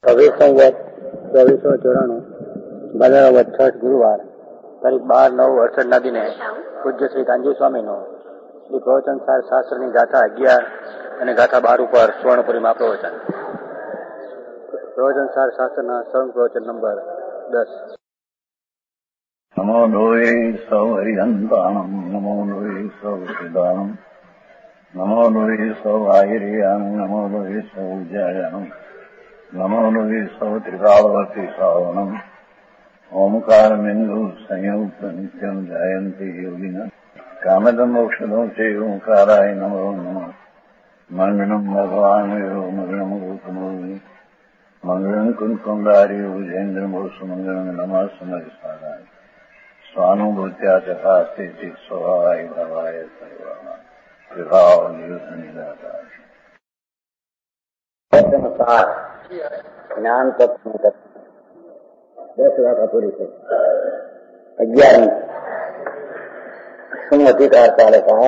2494 ભાદરવા 6 ગુરુવાર તારીખ 12/9/68 દિને પૂજ્ય શ્રી કાનજી સ્વામીનો શ્રી પ્રવચન શાસ્ત્રની ગાથા 11 અને ગાથા 12 ઉપર સુવર્ણપુરીમાં પ્રવચન. પ્રવચન શાસ્ત્રના સ્વર્ણ પ્રવચન નંબર 10. નમો લોહે સૌ હરિહંતાણમ નમો લોહે સૌ સિદ્ધાણમ નમો લોહે સૌ આહિર્યાણમ નમો લોહે સૌ જયાણમ નમો લોહે સૌ ત્રિકાળવતી શ્રાવણમ ઓમકાર બિંદુ સંયુક્ત નિત્યમ જયંતી યોગિન કામદમ મોક્ષદો છે ઓંકારાય નમો નમઃ મંગળમ ભગવાન મંગળમ ગૌતમો મંગળમ કુંકુંડારી વિજેન્દ્રમોષ મંગળમ નમઃ સમયસારાય સ્વાનુભૂત્યા ચકાસ્તે સ્વભાવાય ભવાય સર્વાના વિભાવ નિદાતા જ્ઞાન તત્વ 10 વાતા પૂરી થઈ. 11 શું અધિકાર ચાલે कहा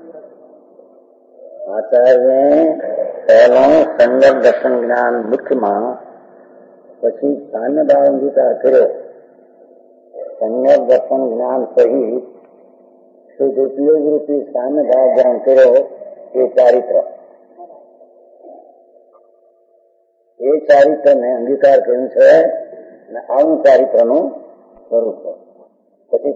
આચાર્ય પહેલું સંગત દર્શન જ્ઞાન મુખ્યમાં, પછી સામ્ય ભાવ અંગીકાર કર્યો. સંગત દર્શન જ્ઞાન સહિત શુદ્ધ ઉપયોગ રૂપી સામ્ય ભાવ ગ્રહણ કર્યો. એ ચારિત્ર ને અંગીકાર કર્યું છે અને આવું ચારિત્રનું સ્વરૂપ છે. પછી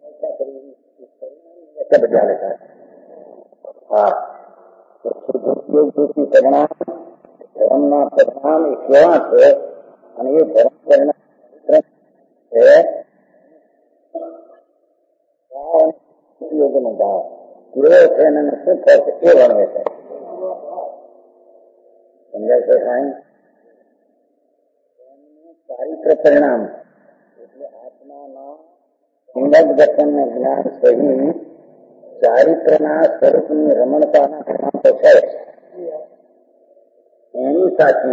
બધા લેતા હા શુદ્ધ ઉપયોગ રૂપી પરિણામ ધર્મના પરિણામ એ કેવા છે અને એ ધર્મ પરિણામ છે ઉપયોગનો ભાવ કેવો છે અને શું થશે એ વર્ણવે છે. સમજાય છે સાહેબ? ચારિત્ર પરિણામ એટલે આત્માના સંગત દર્શન જ્ઞાન સહિત ચારિત્રના સ્વરૂપની રમણતાના પરિણામ તો છે. એની સાથે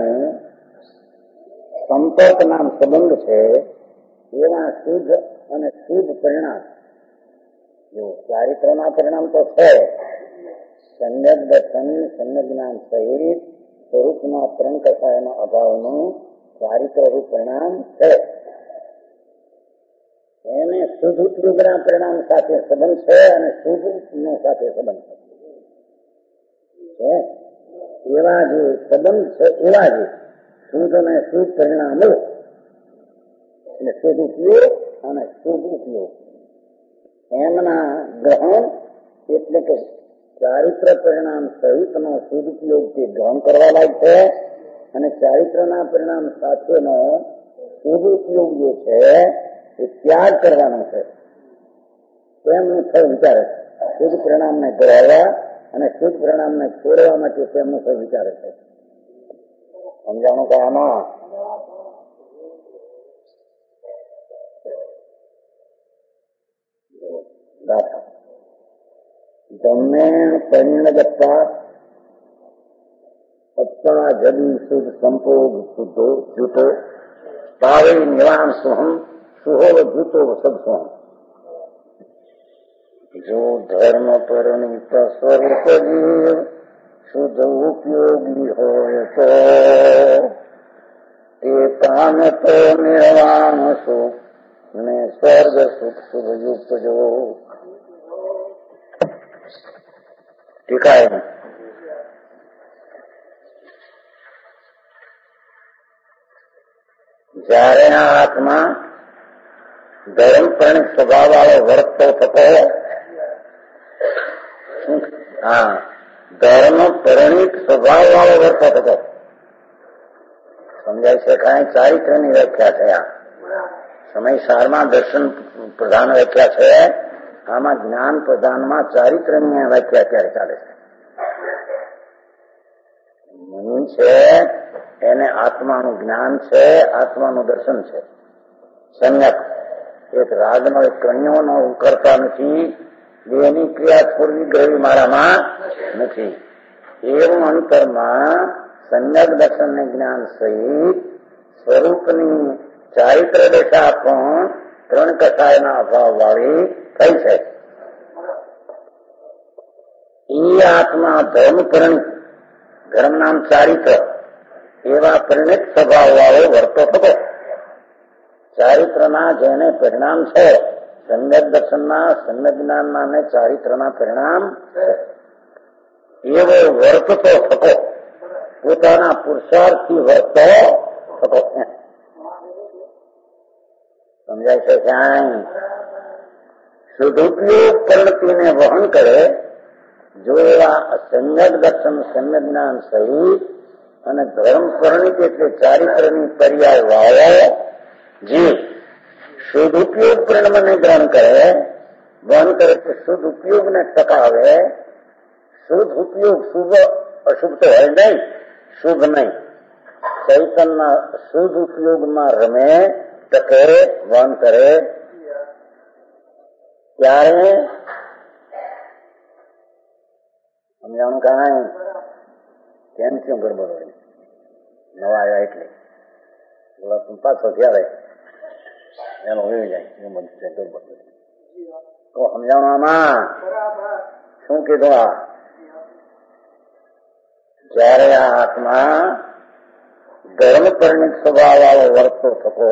સંપર્ક નામ સંબંધ છે. એવા શુદ્ધ અને શુદ્ધ પરિણામ જો ચારિત્રના પરિણામ તો છે. સંગત દર્શન સંગત જ્ઞાન સહિત સ્વરૂપના ત્રણ કસાયના અભાવનું ચારિત્ર રૂપ પરિણામ છે. એને શુદ્ધ ઉપયોગના પરિણામ સાથે સંબંધ છે અને શુદ્ધ નો સાથે સંબંધ છે. એવા જે સંબંધ છે એવા જે શુદ્ધ અને શુદ્ધ પરિણામો એટલે શુદ્ધ ઉપયોગ અને શુદ્ધ ઉપયોગ એમના ગ્રહણ એટલે કે ચારિત્ર પરિણામ સહિતનો શુદ્ધ ઉપયોગ તે ગ્રહણ કરવા લાયક છે અને ચારિત્રના પરિણામ સાથેનો શુદ્ધ ઉપયોગ જે છે એ ત્યાગ કરવાનો છે. તેમનું ફળ વિચારે છે. શુદ્ધ પરિણામને ગ્રહવા અને શુદ્ધ પરિણામને છોડવા માટે તેમનું ફળ વિચારે છે. સમજાણું કે આમાં દમેણ પરિણગતા અત્તા જદી શુદ્ધ સંપોગ શુદ્ધો જૂતો તાવે નિવાન સોહમ સુહોવ જૂતો સદસોહમ. જો ધર્મ પરિણીત સ્વરૂપ જીવ શુદ્ધ ઉપયોગી હોય તો તે કામ તો નિર્વાણ સુખ ને સ્વર્ગ સુખ શુભ યુક્ત જો. ટીકાય જયારે આ આત્મા ધર્મ પરિણિત સ્વભાવ વાળો વર્તતો થતો ધર્મ પરિણિત સ્વભાવ વાળો વર્તતો થતો સમજાય છે. કાંઈ ચારિત્રની વ્યાખ્યા છે. આ સમયસારમાં દર્શન પ્રધાન વ્યાખ્યા છે. આમાં જ્ઞાન પ્રધાનમાં ચારિત્રની વ્યાખ્યા અત્યારે ચાલે છે. મુનિ છે એને આત્માનું જ્ઞાન છે, આત્માનું દર્શન છે. સંયક એક રાગનો એક કણિયોનો કરતા નથી. એની ક્રિયા પૂર્વી ગ્રહી મારામાં નથી. એવું અંતરમાં સંયક દર્શન ને જ્ઞાન સહિત સ્વરૂપની ચારિત્ર દશા પણ ત્રણ કસાયના અભાવ વાળી થઈ છે. એ આત્મા ધર્મ પરિણિત ધર્મ નામ ચારિત્ર એવા પરિણિત સ્વભાવ વાળો વર્તો થતો. ચારિત્રના જેને પરિણામ છે, સમ્યક દર્શનના સમ્યક જ્ઞાનના ને ચારિત્રના પરિણામ એવો વર્તતો થતો, પોતાના પુરુષાર્થથી વર્તો થતો. સમજાય છે ક્યાંય? સદુપયોગ પરિણતિને વહન કરે જો એવા સમ્યક દર્શન સમ્યક જ્ઞાન સહિત અને ધર્મ પરિણિત એટલે ચારિત્રની પર્યાય વાળો જીવ સદુપયોગ પરિણામને ગ્રહણ કરે, વહન કરે કે શુદ્ધ ઉપયોગને ટકાવે. શુદ્ધ ઉપયોગ શુભ અશુભ તો હોય નહીં, શુભ નહીં, ચૈતનના શુદ્ધ ઉપયોગમાં રમે, ટકે, વહન કરે ત્યારે સમજાણું કાંઈ કેમ થયું ગડબડ હોય? નવા આવ્યા એટલે પાછો ત્યારે એનો વહી જાય એ બધું છે ગડબડ. તો સમજાણું આમાં શું કીધું? આ જયારે આ આત્મા ધર્મ પરિણિત સ્વભાવ વાળો વર્તો થતો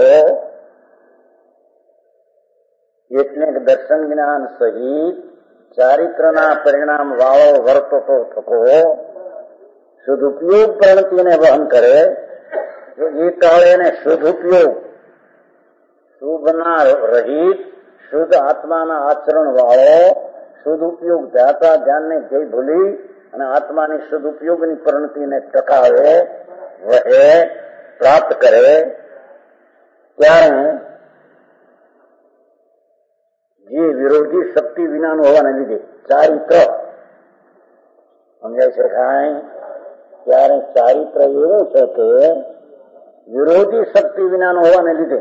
એટલે દર્શન જ્ઞાન સહિત ચારિત્રના પરિણામ વાળો વર્તો થતો સદુપયોગ પ્રણતિને વહન કરે. એ કાળે એને સદુપયોગ શુભના રહિત શુદ્ધ આત્માના આચરણ વાળો સદુપયોગ ધ્યાતા ધ્યાનને જય ભૂલી અને આત્માની સદુપયોગની પરિણતિને ટકાવે, વહે, પ્રાપ્ત કરે ત્યારે જે વિરોધી શક્તિ વિનાનું હોવાને લીધે ચારિત્ર સમજાય છે કાંઈ? ત્યારે ચારિત્ર એવું છે કે વિરોધી શક્તિ વિનાનું હોવાને લીધે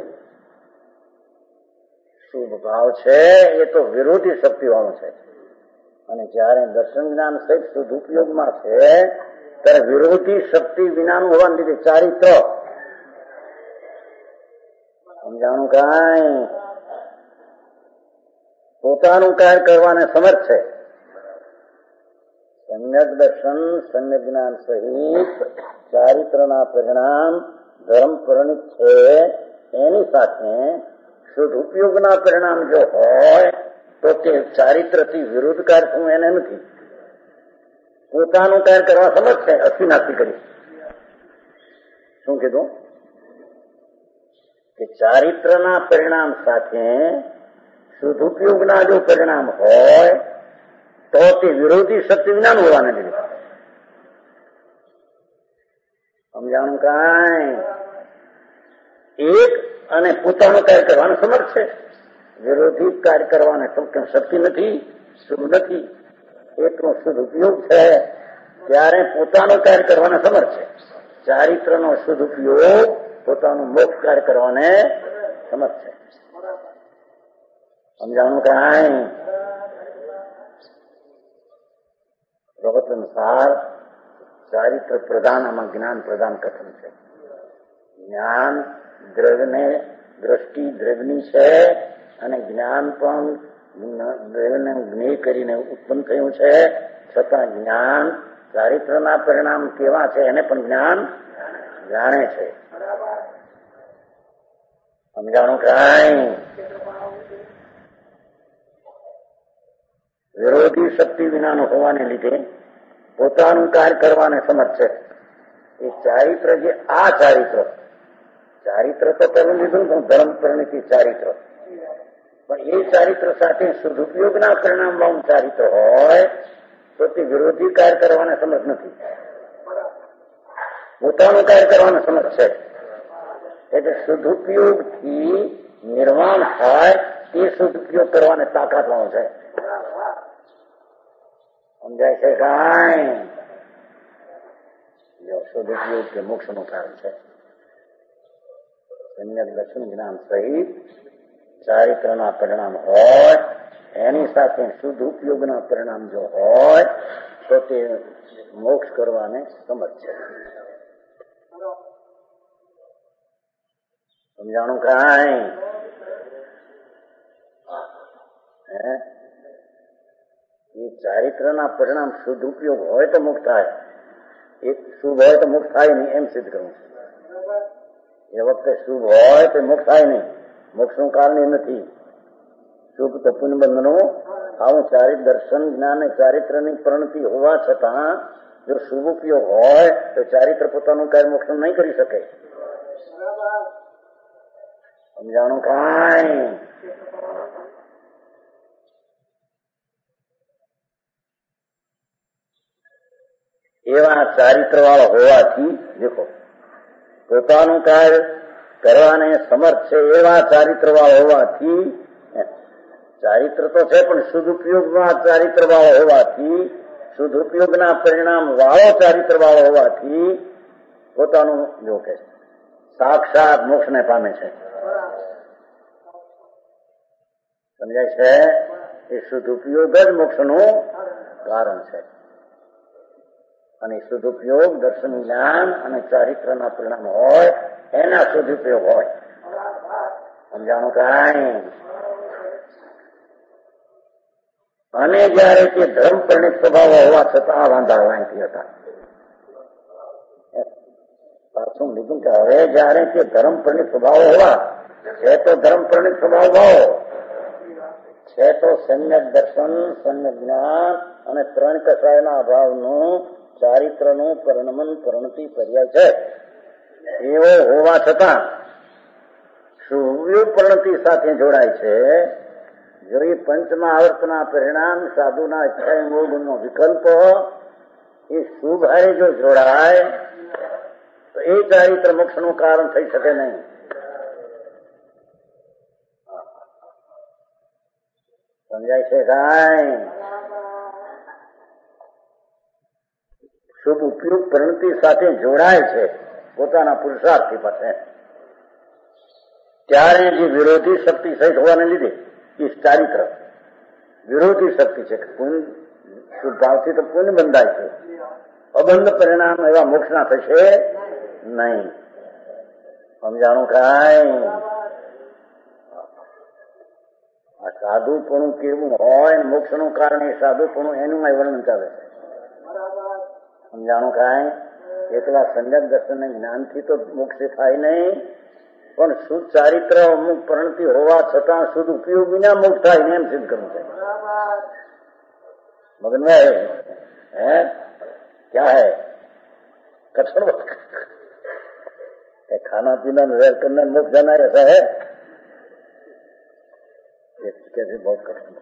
શુભ ભાવ છે એ તો વિરોધી શક્તિ વાળું છે, અને જયારે દર્શન જ્ઞાન સહિત શુદ્ધ ઉપયોગમાં છે ત્યારે વિરોધી શક્તિ વિનાનું હોવાને લીધે ચારિત્ર. સમજાણું કાંઈ? પોતાનું કાર્ય કરવાને સમર્થ છે. સમ્યક દર્શન સમ્યક જ્ઞાન સહિત ચારિત્રના પરિણામ ધર્મ પરિણિત છે, એની સાથે શુદ્ધ ઉપયોગના પરિણામ જો હોય તો તે ચારિત્રથી વિરુદ્ધ કાર્ય થવું એને નથી. પોતાનું કાર્ય કરવા સમર્થ છે, અસ્થિનાસ્તિ કરી. શું કીધું? કે ચારિત્રના પરિણામ સાથે શુદ્ધ ઉપયોગના જો પરિણામ હોય તો તે વિરોધી શક્તિ વિનાનું હોવાને લીધે. સમજાણું કાંઈ? એક અને પોતાનું કાર્ય કરવાનું સમર્થ છે, વિરોધી કાર્ય કરવાને શક્તિ નથી, શુભ નથી, એટલો શુદ્ધ ઉપયોગ છે ત્યારે પોતાનું કાર્ય કરવાને સમર્થ છે. ચારિત્રનો શુદ્ધ ઉપયોગ પોતાનું મોક્ષ કાર્ય કરવાને સમર્થ છે. સમજાણું કાંઈ? પ્રવચન અનુસાર ચારિત્ર પ્રધાન આમાં જ્ઞાન પ્રધાન કથન છે. જ્ઞાન દ્રવ્યને દ્રષ્ટિ દ્રવ્યની છે અને જ્ઞાન પણ દ્રવ્યને જ્ઞેય કરીને ઉત્પન્ન થયું છે, છતાં જ્ઞાન ચારિત્રના પરિણામ કેવા છે એને પણ જ્ઞાન જાણે છે. સમજાણું કાંઈ? વિરોધી શક્તિ વિનાનું હોવાને લીધે પોતાનું કાર્ય કરવાને સમર્થ છે. એ ચારિત્ર જે આ ચારિત્ર તો પેલું લીધું પણ ધર્મ પરિણિત ચારિત્ર, પણ એ ચારિત્ર સાથે સદુપયોગના પરિણામ વાળું ચારિત્ર હોય તો તે વિરોધી કાર્ય કરવાને સમર્થ નથી, પોતાનું કાર્ય કરવાને સમર્થ છે. એટલે સદુપયોગથી નિર્વાણ થાય એ સદુપયોગ કરવાને તાકાત વાળું છે. સમજાય છે કાંઈ? સદુપયોગ કે મોક્ષનું કારણ છે. સમ્યક દર્શન જ્ઞાન સહિત ચારિત્રના પરિણામ હોય એની સાથે શુદ્ધ ઉપયોગના પરિણામ જો હોય તો તે મોક્ષ કરવાને સમર્થ છે. સમજાણું કાંઈ? એ ચારિત્રના પરિણામ શુદ્ધ ઉપયોગ હોય તો મુક્ત થાય, એક શુભ હોય તો મોક્ષ થાય નહીં એમ સિદ્ધ કરવું છે. એ વખતે શુભ હોય તો મોક્ષ થાય નહીં, મોક્ષનું કારણ એ નથી. શુભ તો પુણ્યબંધનો આવું દર્શન જ્ઞાન ચારિત્રની પરિણતિ હોવા છતાં જો શુભ ઉપયોગ હોય તો ચારિત્ર પોતાનું કાર્ય મોક્ષ નહીં કરી શકે. સમજાણું કાંઈ? એવા ચારિત્ર વાળો હોવાથી દેખો પોતાનું કાર્ય કરવાને સમર્થ છે એવા ચારિત્ર વાળો હોવાથી, ચારિત્ર તો છે પણ શુદ્ધ ઉપયોગમાં ચારિત્ર વાળો હોવાથી, શુદ્ધ ઉપયોગના પરિણામ વાળો ચારિત્ર વાળો હોવાથી પોતાનું જો કે સાક્ષાત મોક્ષને પામે છે. સમજાય છે? એ શુદ્ધ ઉપયોગ જ મોક્ષનું કારણ છે. અને શુદ્ધ ઉપયોગ દર્શન જ્ઞાન અને ચારિત્રના પરિણામ હોય એના શુદ્ધ ઉપયોગ હોય. સમજાણું કાંઈ? અને જયારે તે ધર્મ પરિણિત સ્વભાવ હોવા છતાં આ વાંધા વાંચી હતા. પાછું લીધું કે હવે જયારે તે ધર્મ પરિણિત સ્વભાવ હોવા છે તો ધર્મ પરિણિત સ્વભાવ ભાવો છે તો સમ્યક દર્શન, સમ્યક જ્ઞાન અને ત્રણ કસાયના અભાવનું ચારિત્રનું પરિણમન પરિણતિ પર્યાય છે. એવો હોવા છતાં શુભ પરિણતિ સાથે જોડાય છે. જો એ પંચમા આવર્તના પરિણામ સાધુના ઈચ્છા મૂળનો વિકલ્પ એ શુભ હારે જો જોડાય તો એ ચારિત્ર મોક્ષનું કારણ થઈ શકે નહીં. સમજાય છે કાંઈ? શુભ ઉપયોગ પરિણતિ સાથે જોડાય છે પોતાના પુરુષાર્થથી પાસે, ત્યારે જે વિરોધી શક્તિ સહિત હોવાને લીધે એ ચારિત્ર વિરોધી શક્તિ છે. શુભ ભાવથી તો પુણ્ય બંધાય છે, અબંધ પરિણામ એવા મોક્ષના થશે નહીં. સમજાણું કાંઈ? આ સાધુપણું કેવું હોય, મોક્ષનું કારણ એ સાધુપણું એનું વર્ણન ચાલે છે. સમજાણું કાંઈ? એકલા સમ્યક દર્શન જ્ઞાનથી તો મોક્ષ થાય નહીં, પણ શુદ્ધ ચારિત્ર અમુક પરિણતિ હોવા છતાં શુદ્ધ ઉપયોગ વિના મોક્ષ થાય ને એમ સિદ્ધ કરવું છે. મગન ભાઈ હે ક્યા હૈ कठिन खाना पीना वेर करना मुख जाना ऐसा है, कैसे बहुत कठिन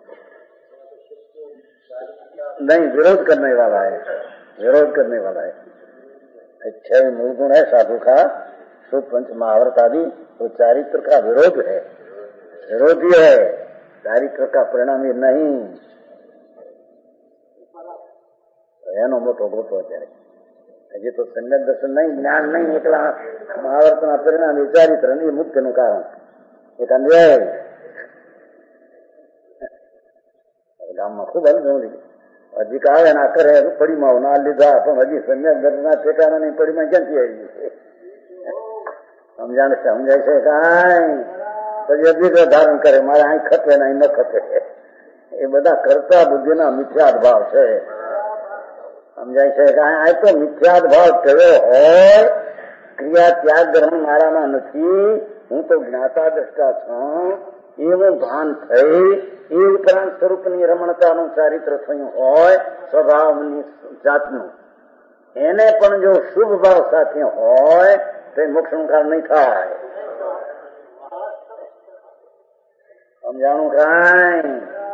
नहीं, विरोध करने वाला है, विरोध करने वाला है. अच्छा मूल गुण है साधु का शुभ पंच महाव्रत आदि, तो चारित्र का विरोध है, विरोधी है. चारित्र का परिणाम ये नहीं, એનો મોટો ગોટો અત્યારે. હજી તો સમ્યક દર્શન નહીં, જ્ઞાન નહીં, એકલા મહાવર્તના પરિણામ એ ચારિત્ર નહીં, મુક્તિનું કારણ એક અન્વય. ગામમાં ખૂબ અનુભવ હજી આવે ના કરે પડીમાં ના લીધા, પણ હજી સમ્યક દર્શનના ઠેકાણા ની પડીમાં ક્યાંથી આવી છે? સમજાય છે કાંઈ? પછી અભિગ્રહ ધારણ કરે, મારે અહીં ખપે ને અહીં ન ખપે. એ બધા કરતા બુદ્ધિના મિથ્યાદ ભાવ છે. સમજાય છે કે આ તો મિથ્યાદ ભાવ થયો હોય, ક્રિયા ત્યાગ ગ્રહણ મારામાં નથી, હું તો જ્ઞાતા દ્રષ્ટા છું એવું ભાન થઈ, એ ઉપરાંત સ્વરૂપની રમણતાનું ચારિત્ર થયું હોય સ્વભાવની જાતનું, એને પણ જો શુભ ભાવ સાથે હોય તો મોક્ષનું કારણ નહીં થાય. સમજાણું કાંઈ?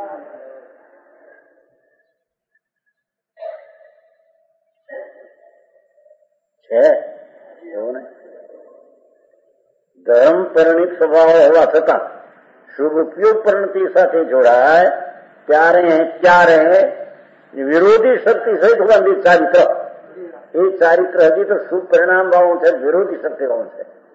છે એવું ને? ધર્મ પરિણિત સ્વભાવ હોવા છતાં શુભ ઉપયોગ પરિણતિ સાથે જોડાય ત્યારે વિરોધી શક્તિ સહિત હોવાની ચારિત્ર, એ ચારિત્ર હજી તો શુભ પરિણામ વાળું છે, વિરોધી શક્તિ વાળું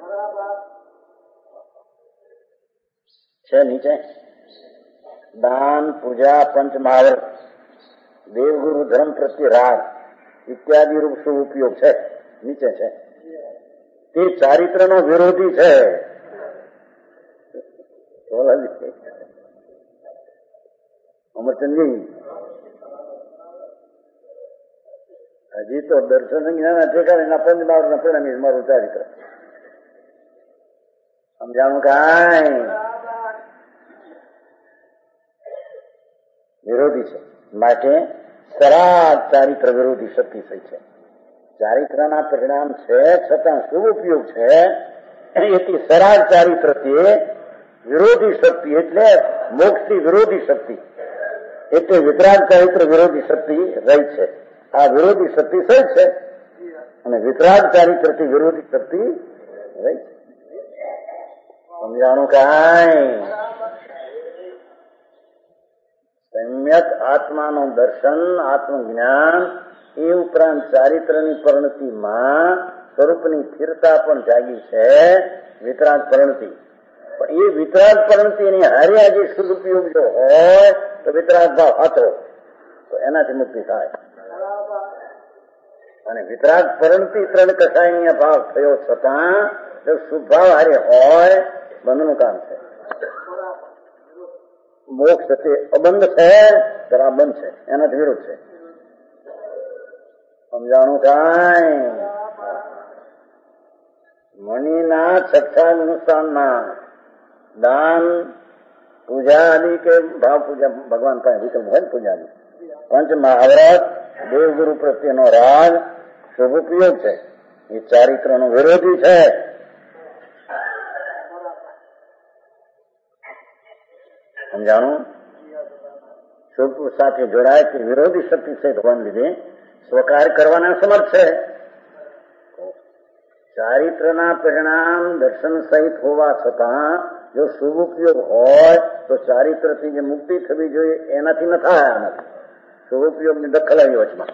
છે. નીચે દાન, પૂજા, પંચ મહાવ્રત, દેવગુરુ ધર્મ પ્રત્યે રાગ ઇત્યાદિ રૂપ શુભ ઉપયોગ છે. નીચે છે તે ચારિત્રનો વિરોધી છે. અમરચંદજી હજી તો દર્શન જ્ઞાન ઠેકાણે એના પંચમહાવૃતના પરિણામે મારું ચારિત્ર. સમજાણું કાંઈ વિરોધી છે. માટે સરાગ ચારિત્ર વિરોધી શક્તિ થઈ છે. ચારિત્રના પરિણામ છે છતાં શુભ ઉપયોગ છે એથી સરાગ ચારિત્રથી વિરોધી શક્તિ એટલે મોક્ષથી વિરોધી શક્તિ એટલે વિતરાગ ચારિત્ર વિરોધી શક્તિ રહી છે. આ વિરોધી શક્તિ થઈ છે અને વિતરાગ ચારિત્રથી વિરોધી શક્તિ રહી છે. સમજાણું કાંઈ સમ્યક આત્માનું દર્શન આત્મજ્ઞાન એ ઉપરાંત ચારિત્રની પરિણતિમાં સ્વરૂપની સ્થિરતા પણ જાગી છે. વિતરાગ પરિણતિ પણ એ વિતરાગ પરિણતિની હારે જે સદુપયોગ જો હોય તો વિતરાગ ભાવ હતો તો એનાથી મુક્તિ થાય. અને વિતરાગ પરિણતિ ત્રણ કસાયન્ય ભાવ થયો છતાં જો શુભ ભાવ હારે હોય બંધનું કામ છે. મોક્ષ તે અબંધ છે જરા બંધ છે એનાથી વિરોધ છે. સમજાણું કાંઈ મણીના છઠ્ઠા અનુષ્ઠાનના દાન પૂજા આદિ કે ભાવ પૂજા ભગવાન પાસે વિકલ્પ હોય ને પૂજાની પંચ મહાવ્રત દેવગુરુ પ્રત્યેનો રાગ શુભ ઉપયોગ છે. એ ચારિત્રનો વિરોધી છે. સમજાણું શુભ સાથે જોડાય કે વિરોધી શક્તિ છે હોવાને લીધે સ્વકાર કરવાના સમર્થ છે. ચારિત્રના પરિણામ દર્શન સહિત હોવા છતાં જો શુભ ઉપયોગ હોય તો ચારિત્રથી જે મુક્તિ થવી જોઈએ એનાથી ન થાય. આનાથી શુભ ઉપયોગની દખલ આવી વચમાં.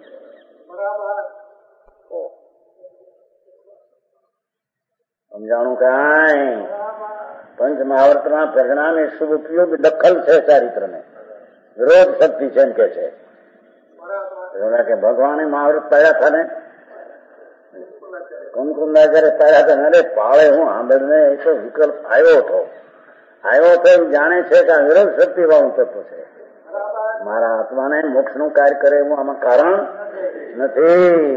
સમજાણું કાંઈ પંચ મહાવર્તના પરિણામે શુભ ઉપયોગ દખલ છે. ચારિત્રને વિરોધ શક્તિ છે એમ કે છે કે ભગવાને મહાવ્રત પાડ્યા હતા ને કુમકુંડા જયારે પાડ્યા હતા અરે પાળે હું આંબેડને એ તો વિકલ્પ આવ્યો હતો એમ જાણે છે કે આ વિરોધ શક્તિ વાળું તત્વ છે. મારા આત્માને મોક્ષનું કાર્ય કરે એવું આમાં કારણ નથી.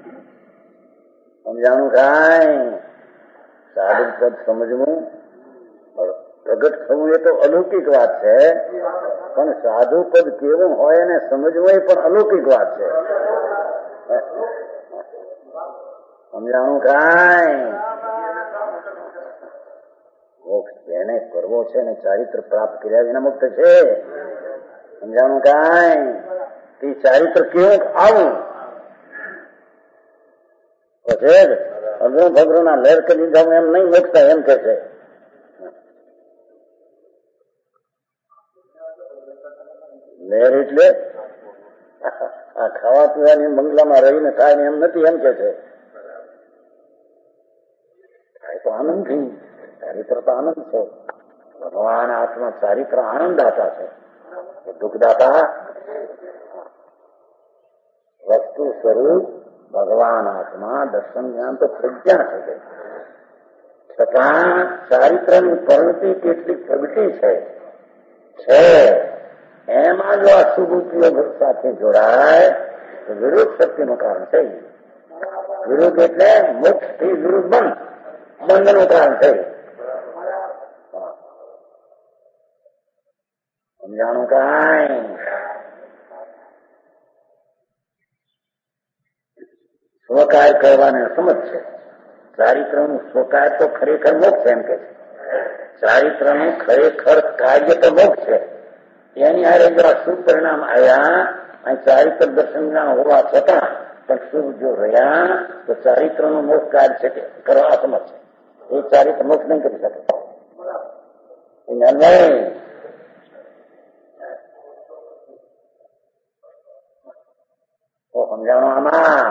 સમજાણું કાંઈ સાધુ પદ સમજવું પ્રગટ થવું એ તો અલૌકિક વાત છે પણ સાધુ પદ કેવું હોય એને સમજવું એ પણ અલૌકિક વાત છે. સમજાણું કાંઈ મોક્ષ એને કરવો છે ને ચારિત્ર પ્રાપ્ત કર્યા વિના મુક્ત છે. સમજાણું કાંઈ તે ચારિત્ર કેવું આવું પછી અઘરું ભગરું ના લહેર કરી દીધા એમ નહીં મોક્ષતા એમ કે છે. લહેર એટલે આ ખાવા પીવાની બંગલામાં રહીને થાય ને એમ નથી એમ કે છે. તો આનંદથી ચારિત્ર તો આનંદ છે. ભગવાન આત્મા ચારિત્ર આનંદદાતા છે. દુઃખદાતા વસ્તુ સ્વરૂપ ભગવાન આત્મા દર્શન જ્ઞાન તો પ્રજ્ઞા થઈ ગઈ છતાં ચારિત્રની પરિણતિ કેટલી પ્રગતિ છે એમાં જો આ શુભ ઉપયોગ સાથે જોડાય તો વિરોધ શક્તિનું કારણ છે. વિરોધ એટલે મોક્ષ થી વિરુદ્ધ બંધનું કારણ છે. સમજાણું કાંઈ સ્વકાર કરવાને સમજ છે. ચારિત્રનું સ્વકાર તો ખરેખર મોક્ષ એમ કે છે. ચારિત્રનું ખરેખર કાર્ય તો મોક્ષ છે. એની હારે જો આ શુભ પરિણામ આવ્યા અને ચારિત્ર દર્શન હોવા છતાં પણ શુભ જો રહ્યા તો ચારિત્રનું મોક્ષ કાર્ય છે કે કરવા સમજ છે. એ ચારિત્ર મોક્ષ નહીં કરી શકે. તો સમજાણું આમાં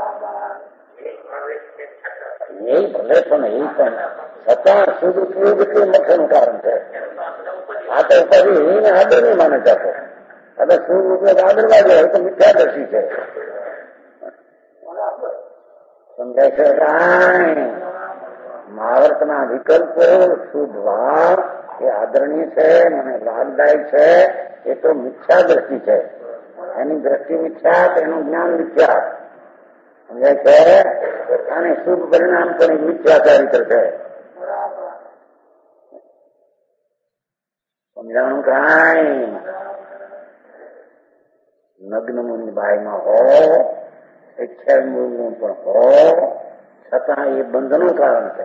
એ ભલે પણ એ પણ છતાં શુભ ઉપયોગ એટલે મોક્ષનું કારણ છે. આ તો પછી એને આદર નહીં માને જતો. હવે શુભ ઉપયોગ આદરવા જાય તો મિથ્યાદર્શી છે. સમજાય છે કાંઈ મહાવર્તના વિકલ્પો શુભ ભાવ એ આદરણીય છે મને લાભદાયક છે એ તો મિથ્યાદર્શી છે. એની દ્રષ્ટિ મિથ્યા, એનું જ્ઞાન મિથ્યા સમજાય છે. અને શુભ પરિણામ પણ મિથ્યા ચારિત્ર છે. સમજાણું કાંઈ નગ્ન મુનિ બાઈમાં હો, શિક્ષણ મૂળનું પણ હો, છતાં એ બંધનું કારણ છે.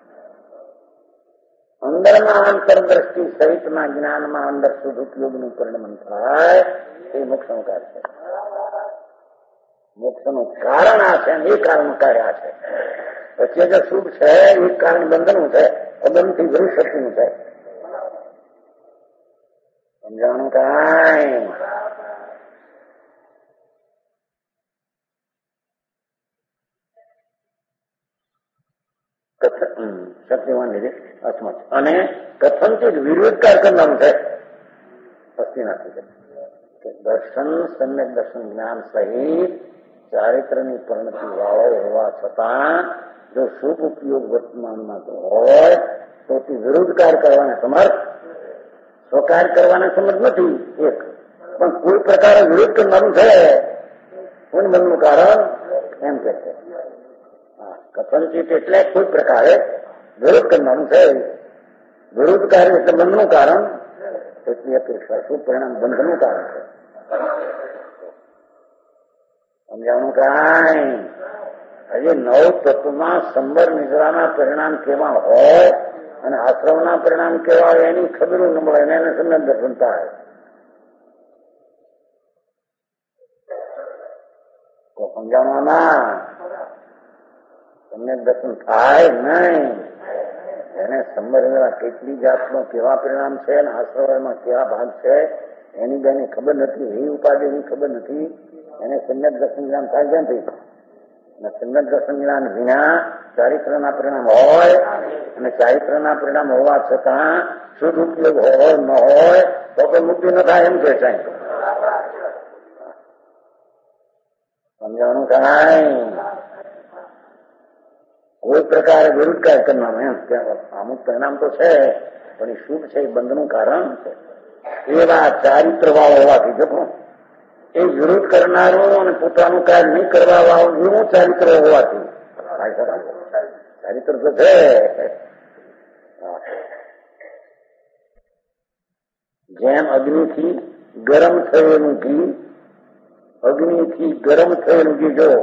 અંદરમાં અંતરદ્રષ્ટિ સહિતના જ્ઞાનમાં અંદર શુદ્ધ ઉપયોગનું પરિણમન થાય એ મોક્ષનું કાર્ય છે. મોક્ષનું કારણ આ છે, એ કારણ કાર્ય આ છે. પછી જે શુભ છે એ કારણ બંધનનું છે, અબંધથી વિરુદ્ધ શક્તિનું છે. સમજાણું કાંઈ શક્તિવાન લીધે અસમત અને કથનથી વિરોધકાર કરવાનું છે. પસ્તીનાથી દર્શન સમ્યક દર્શન જ્ઞાન સહિત ચારિત્રની પરિણતિ વાળો હોવા છતાં જો શુભ ઉપયોગ વર્તમાનમાં હોય તો તે વિરોધકાર કરવાને સમર્થ, સ્વકાર કરવાને સમર્થ નથી. એક પણ કોઈ પ્રકારે વિરોધ કરવાનું છે. કોણ બનનું કારણ એમ કે છે કથનચિત એટલે કોઈ પ્રકારે વિરોધ કરવાનું છે. વિરોધ કાર્ય એટલે બંધનું કારણ, એટલે અપેક્ષા શું પરિણામ બંધનું કારણ છે. સમજાવવાનું કાંઈ હજી 9 તત્વમાં સંબર નિદ્રાના પરિણામ કેવા હોય અને આશ્રમના પરિણામ કેવા હોય એની ખબર ન મળે, એને સમ્યક દર્શન થાય. તો સમજાવવામાં સમ્યક દર્શન થાય નહીં. એને સંબર કેટલી જાતનો કેવા પરિણામ છે અને આશ્રયમાં કેવા ભાગ છે એની બેની ખબર નથી. એ ઉપાધિની ખબર નથી. એને સમ્યક દર્શન જ્ઞાન થાય ક્યાંથી? સમ્યક દર્શન જ્ઞાન વિના ચારિત્રના પરિણામ હોય અને ચારિત્રના પરિણામ હોવા છતાં શુદ્ધ ઉપયોગ હોય ન હોય તો કોઈ મુક્તિ ન થાય એમ કે છે. સમજાવવાનું કાંઈ કોઈ પ્રકારે વિરુદ્ધકાર કરવાનું એમ અમુક પરિણામ તો છે પણ એ શુભ છે, એ બંધનું કારણ છે. એવા ચારિત્ર વાળો હોવાથી જપો એ વિરોધ કરનારો અને પોતાનું કાર્ય નહીં કરવા વાળું એવું ચારિત્ર હોવાથી ચારિત્ર તો છે. જેમ અગ્નિથી ગરમ થયેલું ઘી, અગ્નિથી ગરમ થયેલું ઘી જો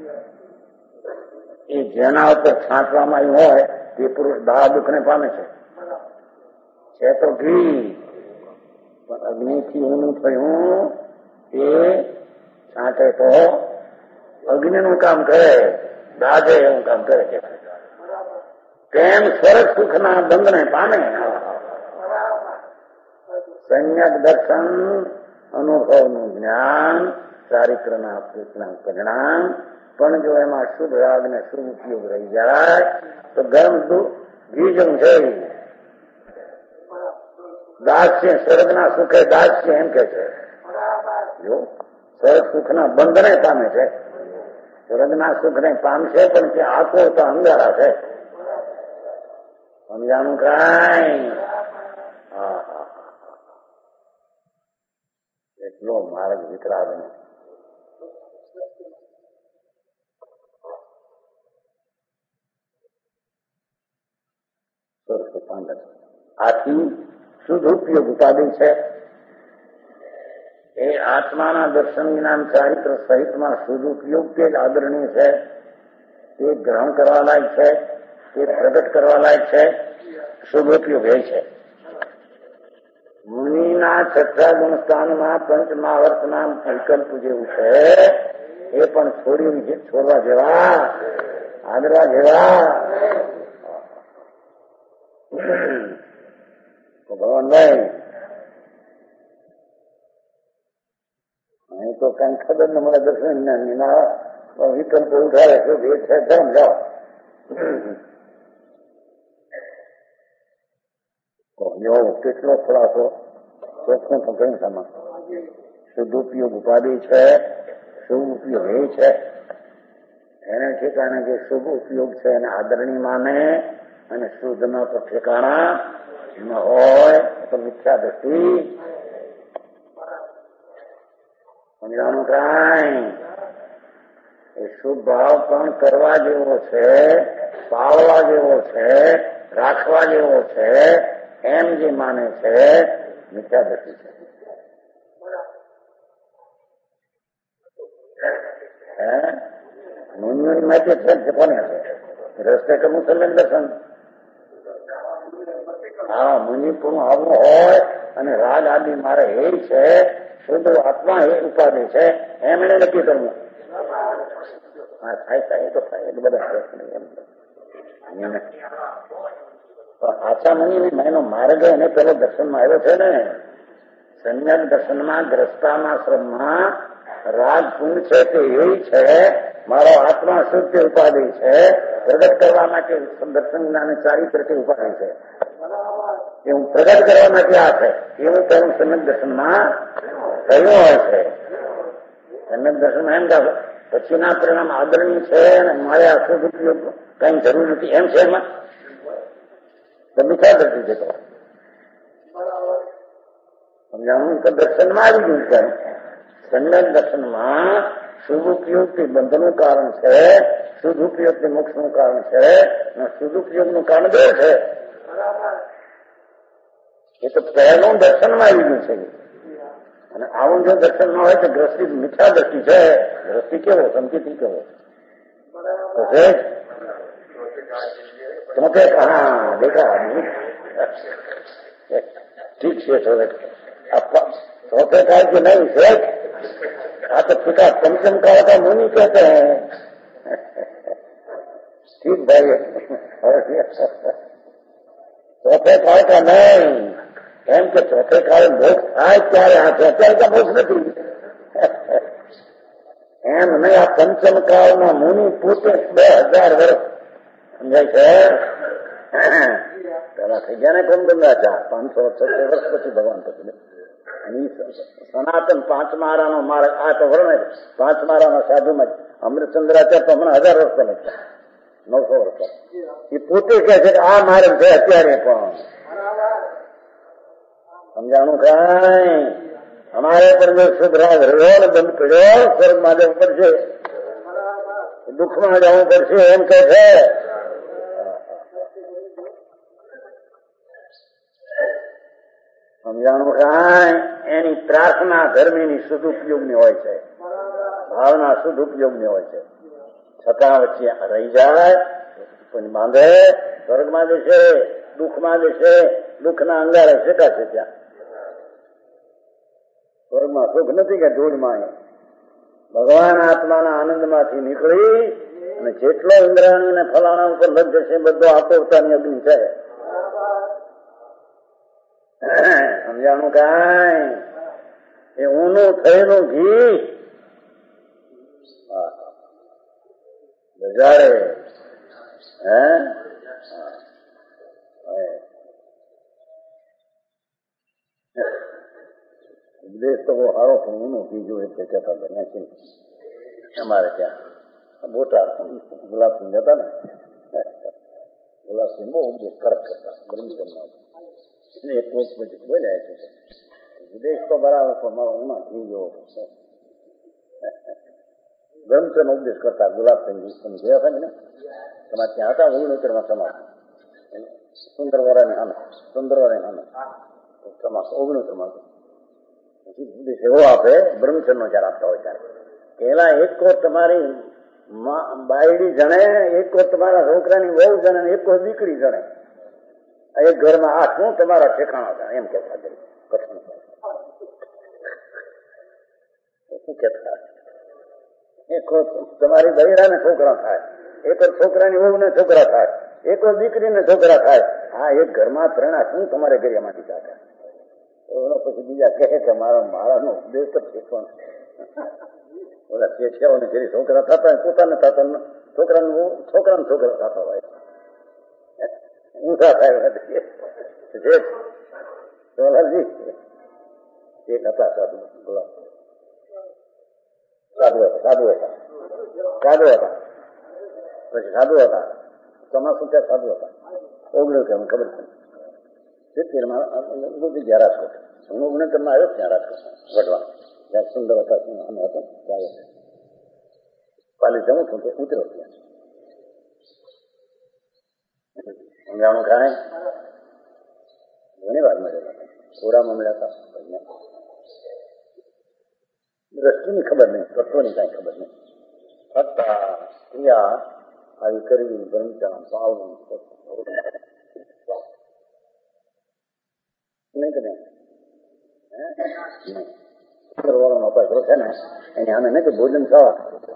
એ જેના ઉપર છાંટવામાં આવ્યું હોય તે પુરુષ દાહ દુઃખને પામે છે તો ઘી, પણ અગ્નિથી ઊનું થયું એ છાંટે તો અગ્નિનું કામ કરે, દાજે એવું કામ કરે છે. તેમ સ્વર્ગ સુખના બંધને પામે. સમ્યક દર્શન અનુભવનું જ્ઞાન ચારિત્રના પરિણામ પણ જો એમાં શુભ રાગ ને શુભ ઉપયોગ રહી જાય તો ગરમ ઘી જેવું છે. દાસ્ય સ્વર્ગના સુખે દાસ્ય એમ કે છે. જો સ્વર્ગ સુખના બંધને પામે છે, સ્વર્ગના સુખને પામશે પણ તે આકોરતા અંગારા છે. સમજાણું કાંઈ એટલો માર્ગ વિતરાગ ને આથી શુદ્ધ ઉપયોગ ઉપાધિ છે. એ આત્માના દર્શન જ્ઞાન ચારિત્ર સહિતમાં શુદ્ધ ઉપયોગ તે જ આદરણીય છે, તે ગ્રહણ કરવા લાયક છે, તે પ્રગટ કરવા લાયક છે. શુભ ઉપયોગ એ છે. મુનિના છઠ્ઠા ગુણસ્થાનમાં પંચમાવર્તના વિકલ્પ જેવું છે એ પણ છોડવા જેવા, આદરવા જેવા. ભગવાનભાઈ અહીં તો કઈ ખબર ન મળે દર્શન જ્ઞાનના વિકલ્પ ઉઠાવે છે, ભેદ છે ધર્મ જાઓ. કેટલો ખોલાસો ચોખ્ખું પકડવામાં શુદ્ધ ઉપયોગ ઉપાધિ છે, શુભ ઉપયોગ એ છે. એને ઠેકાણે જે શુભ ઉપયોગ છે એને આદરણી માને અને શુદ્ધ નો તો ઠેકાણા ન હોય તો મિથ્યા દ્રષ્ટિ. સમજાણું કાંઈ એ શુભ ભાવ પણ કરવા જેવો છે, પાળવા જેવો છે, રાખવા જેવો છે, એમ જે માને છે મિથ્યાદૃષ્ટિ છે. મુનિઓની માહિતી છે કોને છે? રસ્તે કરવું સમ્યક દર્શન. હા, મુનિ પૂરું આવવું હોય અને રાગ આદિ મારે એ છે, શુદ્ધ આત્મા એ ઉપાધિ છે, એમ એને નક્કી કરવું. હા, થાય તો થાય, એટલે બધા આશા મુનિ એનો માર્ગ એને પેલો દર્શનમાં આવ્યો છે ને. સમ્યક દર્શનમાં ગ્રસ્તાનાશ્રમમાં રાગ પુંજ છે તે એ છે, મારો આત્મા શુદ્ધ ઉપાધિ છે, પ્રગટ કરવા માટે દર્શન જ્ઞાન ચારિત્ર ઉપાધિ છે, એ હું પ્રગટ કરવા માટે આ છે એવું તેનું સમ્યક દર્શનમાં થયું હોય છે. સમ્યક દર્શનમાં એમ કે પછીના પરિણામ આદરણીય છે અને મારે આ શુદ્ધ ઉપયોગ કઈ જરૂર નથી એમ છે. એમાં તો મિથ્યાદૃષ્ટિ છે. તો સમજાવું તો દર્શનમાં આવી ગયું છે. સમ્યક દર્શનમાં શુભ ઉપયોગથી બંધનું કારણ છે, શુદ્ધ ઉપયોગથી મોક્ષનું કારણ છે, શુદ્ધ ઉપયોગનું કારણ બે છે. એ તો પહેલું દર્શનમાં આવી ગયું છે. અને આવું જો દર્શન ન હોય તો દ્રષ્ટિ મિથ્યા દ્રષ્ટિ છે. દ્રષ્ટિ કેવો? સંકેતી કેવો? ચોથે હા દેખા ઠીક છે. ચોथे काल की नहीं है, आ तो पिता पंचम काल का मुनि कहते हैं. ठीक भाई, ચોથે કાળ का नहीं, એમ કે ચોથે કાળે મોક્ષ થાય ત્યારે આ છે, અત્યારે તો મોક્ષ નથી એમ નહીં. આ પંચમ કાળના મુનિ પોતે 2000 વર્ષ સમજાય છે પેલા થઈ ગયા ને કોમ ગંગાચાર 576 વર્ષ પછી ભગવાન પછી સનાતન પાંચમારાનો માર્ગ આ તો વર્ણે પાંચમારાના સાધુમાં અમૃતચંદ્રાચાર્ય તો હમણાં 1000 વર્ષ લખતા 900 વર્ષ. એ પોતે કહે છે કે આ માર્ગ છે અત્યારે પણ. સમજાણું કઈ? અમારે પર જો શુદ્ધ રાગ રહ્યો ને બંધ પડ્યો, સ્વર્ગમાં જવું પડશે, દુઃખમાં જવું પડશે એમ કે છે. સમજાણું કાંઈ? એની પ્રાર્થના ધર્મીની શુદ્ધ ઉપયોગની હોય છે, ભાવના શુદ્ધ ઉપયોગની હોય છે, છતાં વચ્ચે રહી જાય પણ બાંધે સ્વર્ગમાં જશે, દુઃખમાં જશે, દુઃખના અંગારે શેકા છે. ત્યાં સ્વર્ગમાં સુખ નથી કે ધૂળમાં. ભગવાન આત્માના આનંદમાંથી નીકળી અને જેટલો ઇન્દ્રાણી અને ફલાણા ઉપર લગ જશે બધો આપોતાની અગ્નિ છે. સમજાણું કાંઈ? એ ઊનું થયેલું ઘી બજારે ઉપદેશ તો બહુ સારો પણ ઊનું ઘી જોયું તે કહેતા બન્યા છે. અમારે ત્યાં બોટા ગુલાબસિંહ હતા ને, ગુલાબસિંહ બહુ ઉપદેશ કડક કરતા બ્રહ્મચર્યમાં. એક પછી બોલ્યા છે વિદેશ તો બરાબર પણ મારો ઉના ઘી જેવો બ્રહ્મચર્યનો ઉપદેશ કરતા ગુલાબસિંહજી. તમે જોયા હતા ને? તમારે ત્યાં હતા ઓગણોતેરમાં સમાજ સુંદરવરાની સામે, સુંદરવરાની સામે સમાજ 69માં. પછી ઉપદેશ એવો આપે બ્રહ્મચર્યનો જયારે આપતા હોય ત્યારે પેલા એક કોર તમારી બાયડી જણે, એક કોર તમારા છોકરાની વહુ જણે, એક કોર દીકરી જણે. એક ઘરમાં 8 શું તમારા ઠેકાણા હતા એમ કેતા કચ્છનું શું કેતા. એક તમારી બૈરાને છોકરા થાય, એક છોકરાની વહુ ને છોકરા થાય, એક દીકરીને છોકરા થાય. આ એક ઘરમાં 3 શું તમારે ઘરિયામાંથી થાય. પછી બીજા કહે કે મારાનો ઉપદેશ તો શીખવાનો. ઓલા શેઠિયાઓને ઘરે છોકરા થતા પોતાને થતા, છોકરાને છોકરા થતા હોય ઊંધા થાય. સોલાજી એક હતા સાધુ, ગુલાબ સાધુ હતા. પછી સાધુ હતા તમારું ત્યાં સાધુ હતા. 19 ખબર છે 70માં રાજકોટ, હું 69માં આવ્યો ત્યાં રાજકોટ વડવા. જ્યાં સુંદર હતા અમે હતો ત્યારે પાલી જમું છું તો ઉતરો ત્યાં સમજાણું કાંઈ ઘણી વાર મળેલા થોડામાં મળ્યા હતા દ્રષ્ટિની ખબર નહીં, તત્વની કાંઈ ખબર નહીં. ફક્ત ક્રિયા આવી કરવી, બ્રહ્મચાર પાવવું નહીં કે નહીં. વાળાનો પાછો છે ને એની આમે નથી ભોજન થવા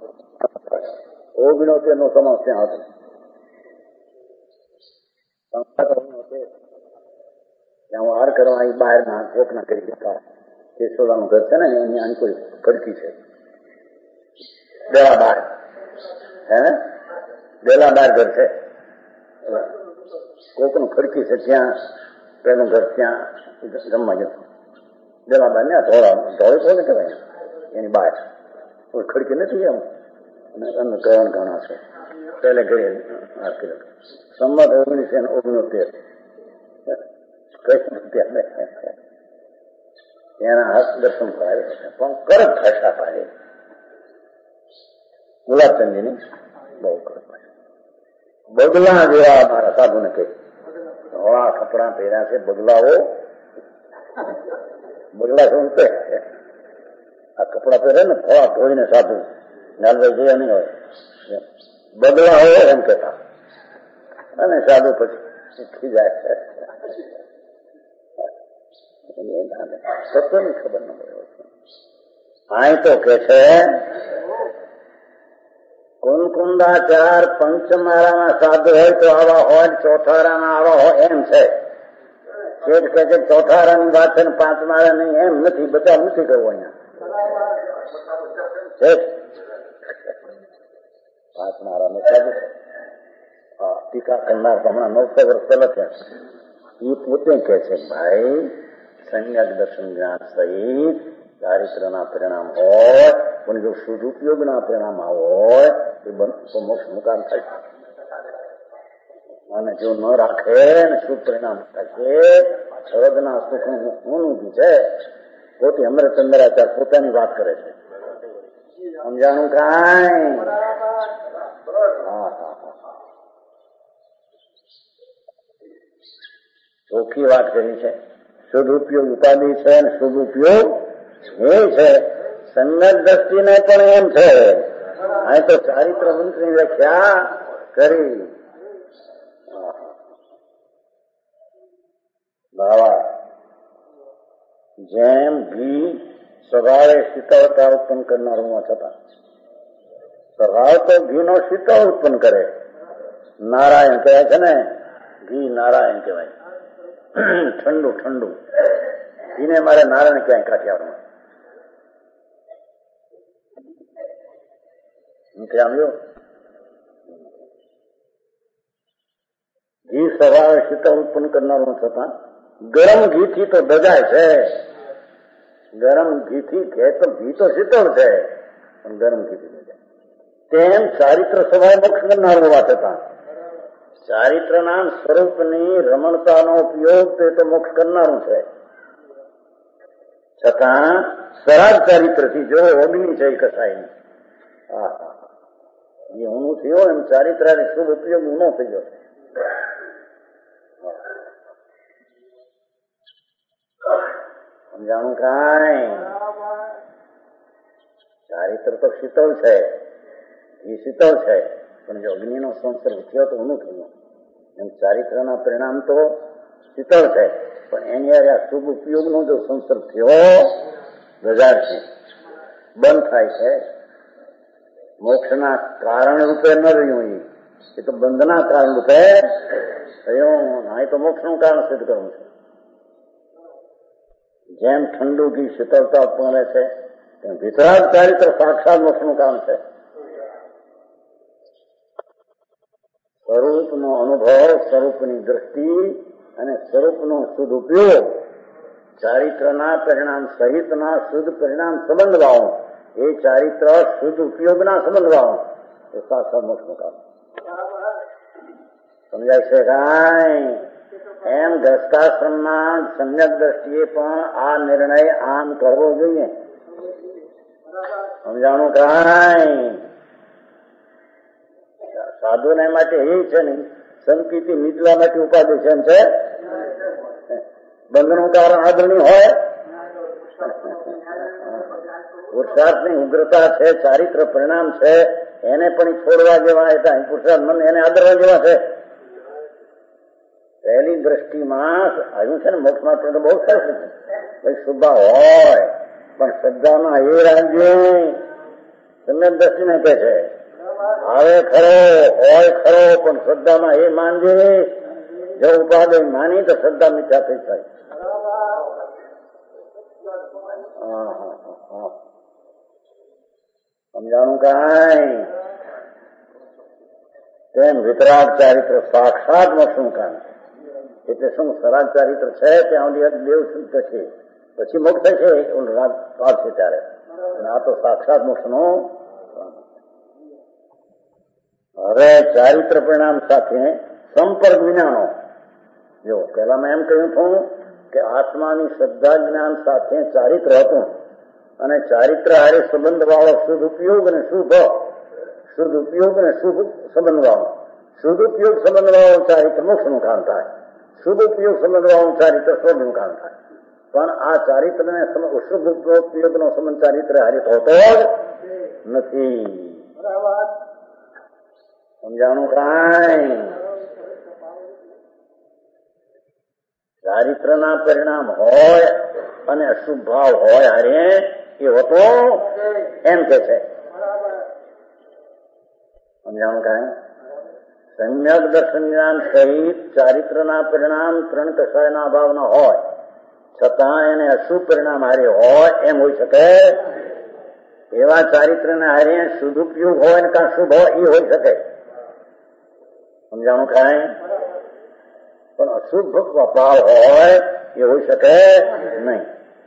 69 નો સમાવેશ ત્યાં હતો. ત્યાં વાર કરવા એ બહારના કોકના કરી દીધા. કેશોદાનું ઘર છે ને એની આની કોઈ ખડકી છે બેલા બાર, હે બેલા બાર ઘર છે, કોકનું ખડકી છે ત્યાં પેલું ઘર ત્યાં જમવા જતું. બેલા બાર ને ધોળે કોને કહેવાય એની બહાર કોઈ ખડકી નથી એમ અને કરણ ઘણા છે. પેલે ઘરે સંમત 1969 એના હાથ દર્શન કરાવે પણ કરત ભાષા પાડે ગુલાબચંદીની બહુ કરત ભાષા. બગલા જેવા અમારા સાધુને કહે ધોળા કપડા પહેર્યા છે બગલાઓ, બગલા શું છે આ કપડા પહેરે ને ધોળા ધોઈને સાધુ નાલભાઈ જોયા નહીં હોય બગલા હોય એમ કેતા અને સાધુ પછી શીખી જાય છે. સત્યની ખબર ન પડે. અહીં તો કે છે કુંકુંદાચાર પંચમાળાના સાધુ હોય તો આવા હોય, ચોથારાના આવા હોય એમ છે. શેઠ કે છે ચોથારાની વાત છે ને 5 માળા નહીં એમ નથી, બચાવ નથી કરવો અહીંયા. 5 માળાને સાધુ છે. ટીકા કરનાર હમણાં 900 વર્ષ પહેલા છે એ પોતે કે છે ભાઈ સંજ્ઞક દર્શન જ્ઞાન સહિત ચારિત્રના પરિણામ હોય પણ જો સદુપયોગના પરિણામ હોય એ તો મોક્ષ મુકામ થાય. અને જો ન રાખે ને શુભ પરિણામ થશે સ્વર્ગના સુખનું ઊનું છે. પોતે અમૃતચંદ્રાચાર પોતાની વાત કરે છે. સમજાણું કાંઈ? ચોખ્ખી વાત કરી છે. સદુપયોગ ઉપાધિ છે અને સદુપયોગ એ છે. સંગત દ્રષ્ટિને પણ એમ છે. અહીં તો ચારિત્ર મંત્રની વ્યાખ્યા કરી. બાવા જેમ ઘી સ્વભાવે શીતળતા ઉત્પન્ન કરનારું છતાં સ્વભાવ તો ઘીનો શીતળ ઉત્પન્ન કરે. નારાયણ કહેવાય છે ને, ઘી નારાયણ કહેવાય. ઠંડુ ઠંડુ ઘીને મારે નારાયણ ક્યાંય કાઠિયાવાડમાં સમજો. ઘી સ્વભાવે શીતળ ઉત્પન્ન કરનારું છતાં ગરમ ઘીથી તો દજાય છે. ગરમ ઘીથી કે તો ઘી તો શીતળ છે પણ ગરમ ઘીથી દજાય. તેમ ચારિત્ર સ્વભાવ મોક્ષ કરનારું હોવા છતાં ચારિત્રના સ્વરૂપની રમણતાનો ઉપયોગ તો મોક્ષ કરનારું છે. છતાં સરાગ ચારિત્રથી જો અગ્નિ છે કસાય નહીં. એ ઊનું થયો એમ ચારિત્રાની શુભ ઉપયોગ ઊનો થઈ ગયો છે. સમજાણું કાંઈ? ચારિત્ર તો શીતળ છે, એ શીતળ છે પણ જો અગ્નિનો સંસર્ગ થયો તો ઊનું થયું. એમ ચારિત્રના પરિણામ તો શીતળ છે પણ એની આ શુભ ઉપયોગનો જો સંસર્ગ થયો બજાર છે, બંધ થાય છે. મોક્ષના કારણ રૂપે ન રહ્યું, એ તો બંધના કારણ રૂપે થયું. અહીં તો મોક્ષનું કારણ સિદ્ધ કરવું છે. જેમ ઠંડુ ઘી શીતળતા ઉત્પન્ન છે તેમ વિતરાગ ચારિત્ર સાક્ષાત મોક્ષનું કામ છે. સ્વરૂપનો અનુભવ, સ્વરૂપની દ્રષ્ટિ અને સ્વરૂપનો શુદ્ધ ઉપયોગ, ચારિત્રના પરિણામ સહિતના શુદ્ધ પરિણામ સંબંધવાઓ, એ ચારિત્ર શુદ્ધ ઉપયોગના સંબંધવાઓ એ સાક્ષાત મોક્ષનું કામ. સમજાય છે કાંઈ? એમ ગ્રસ્તાશ્રમના સમ્યક દ્રષ્ટિએ પણ આ નિર્ણય આમ કરવો જોઈએ. સમજાણું કાંઈ સાધુને માટે એ છે ને સંકિતિ નીચલા માટે ઉપાધિ છે બંધનું કારણ આદરણી હોય, પુરુષાર્થની ઉગ્રતા છે, ચારિત્ર પરિણામ છે, એને પણ છોડવા જેવા હતા. પુરુષાર્થ મન એને આદરવા જેવા છે. પહેલી દ્રષ્ટિમાં આવ્યું છે ને મોક્ષ માત્ર તો બહુ સરસ છે. ભાઈ શુભા હોય પણ શ્રદ્ધામાં એ રાખજે. સમ્યક દ્રષ્ટિને કહે છે આવે ખરો હોય ખરો પણ શ્રદ્ધામાં એ માનજે. જો ઉપાધિ માની તો શ્રદ્ધા મિથ્યા થઈ થાય. સમજાણું કાંઈ તેમ વિતરાગ ચારિત્ર સાક્ષાત મોક્ષનું કામ છે. એટલે શું સરાગ ચારિત્ર છે ત્યાં દેવ શુદ્ધ છે પછી મોક્ષ છે રાગ પાપ છે ત્યારે. આ તો સાક્ષાત મોક્ષનું. હવે ચારિત્ર પરિણામ સાથે સંપર્ક વિનાનો જો પેલા મેં એમ કહ્યું હતું કે આત્માની શ્રદ્ધા જ્ઞાન સાથે ચારિત્ર હતું અને ચારિત્ર હારે સંબંધ વાળો શુદ્ધ ઉપયોગ અને શુભ સંબંધ વાળો શુદ્ધ ઉપયોગ સંબંધ વાળો ચારિત્ર મોક્ષનું કામ થાય. શુદ્ધ ઉપયોગ સંબંધ વાળું ચારિત્ર સ્વર્ગનું કામ થાય. પણ આ ચારિત્રને શુદ્ધ ઉપયોગનો સંબંધ ચારિત્ર હારે થતો જ નથી. સમજાણું કાંઈ ચારિત્રના પરિણામ હોય અને અશુભ ભાવ હોય હારે એ હોતો એમ કે છે. સમજાણું કાંઈ સમ્યક દર્શન જ્ઞાન સહિત ચારિત્રના પરિણામ ત્રણ કસાયના અભાવના હોય છતાં એને અશુભ પરિણામ હારે હોય એમ હોઈ શકે. એવા ચારિત્રના હારે શુદ્ધુપયોગ હોય ને કાં શુભ હોય એ હોઈ શકે. સમજાણું કાંઈ પણ અશુભ ભાવ હોય એ હોઈ શકે નહીં.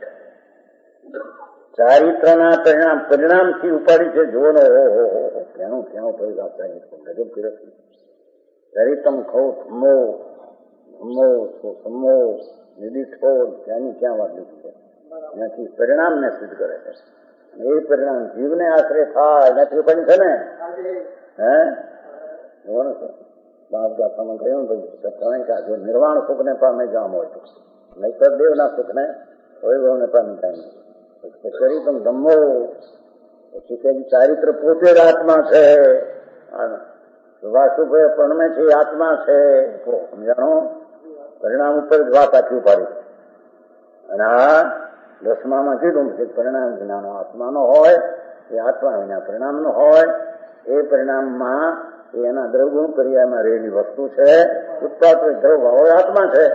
ચારિત્રના પરિણામથી ઉપાડી છે જોવાનો કેનું ક્યાં ગજબ કર્યો. ચરિતમ ખો થમો ધમો સમો નિદીઠો ત્યાંની ક્યાં વાત લીધી છે. એનાથી પરિણામને સિદ્ધ કરે છે. એ પરિણામ જીવને આશરે થાય એનાથી ઉપાડી છે ને. હે જોવાનું છે બાપગાથામાં કહ્યું ભાઈ જો નિર્વાણ સુખને પામે જામ હોય તો નહીતર દેવના સુખને વૈભવને પામી થાય. ચરિતમ ધમો પછી કે ચારિત્ર પોતે જ આત્મા છે. વાસુભાઈ પરણમે છે આત્મા છે. સમજાણો પરિણામ ઉપર જ વાત આખી ઉપાડી. અને આ દસમામાં કીધું કે પરિણામ વિનાનો આત્માનો હોય એ આત્મા વિના પરિણામનો હોય. એ પરિણામમાં એના દ્રવગુણ ક્રિયામાં રહેલી વસ્તુ છે. ઉત્પાદ દ્રવ ભાવ આત્મા છે.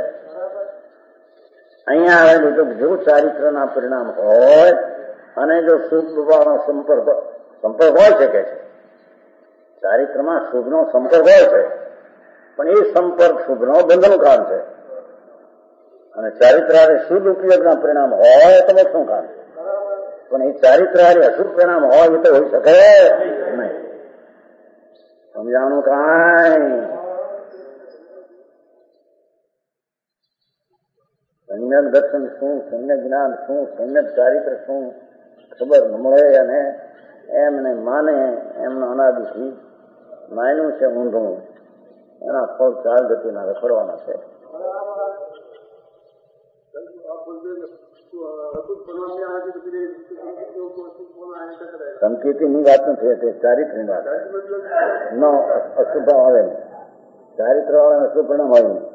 અહીંયા આવેલું તો જો ચારિત્રના પરિણામ હોય અને જો શુભ ભાવનો સંપર્ક હોય છે કે છે ચારિત્રમાં શુભનો સંપર્ક હોય છે પણ એ સંપર્ક શુભનો બંધનું કામ છે. અને ચારિત્ર શુદ્ધ ઉપયોગના પરિણામ હોય તો મોક્ષનું કામ છે. પણ એ ચારિત્ર અશુભ પરિણામ હોય એ તો હોઈ શકે નહીં. સમજાણું કાંઈ સમ્યક દર્શન શું, સમ્યક જ્ઞાન શું, સમ્યક ચારિત્ર શું ખબર મળે અને એમને માને એમનો અનાદિથી માન્યું છે ઊંધું એના ફળ ચાર ગતિના રખડવાના છે. સંકેતીની વાત નથી તે ચારિત્રની વાત. નો અશુભ આવે નહીં. ચારિત્ર વાળાને અશુભ પરિણામ આવે નહીં.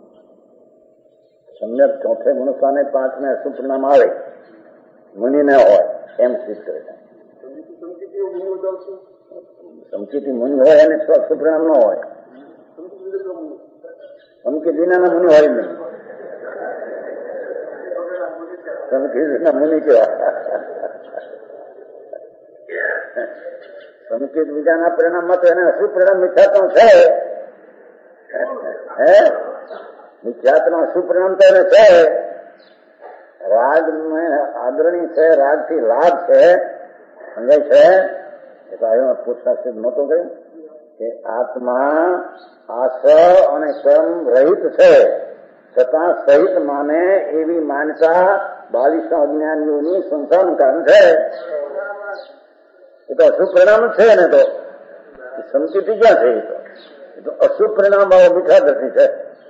સમ્યક ચોથે મનુષ્યને પાંચમે અશુભ પરિણામ આવે મુનિને હોય એમ સિદ્ધ કરે છે. સંકેતી મુનિ હોય એને અશુભ પરિણામ ન હોય. સંકેત વિનાના મુનિ હોય નહીં. સંકેત વિના મુનિ કેવા સંકેત બીજાના પરિણામમાં તો એને અશુભ પરિણામ મિથ્યાત્વ છે. હે મિથ્યાત્વ અશુભ પરિણામ તો એને છે. રાગ આદરણી છે, રાગથી લાભ છે. સમજાય છે. એ તો આવ્યો પુરુષાર્થ નહોતું કહ્યું કે આત્મા આસ અને કર્મ રહિત છે છતાં સહિત માને એવી માનતા 22 અજ્ઞાનીઓની સંસારનું કારણ છે. એ તો અશુભ પરિણામ છે ને, તો સમજૂતી ક્યાં છે? એ તો અશુભ પરિણામ વાળો મીઠા દ્રષ્ટિ છે.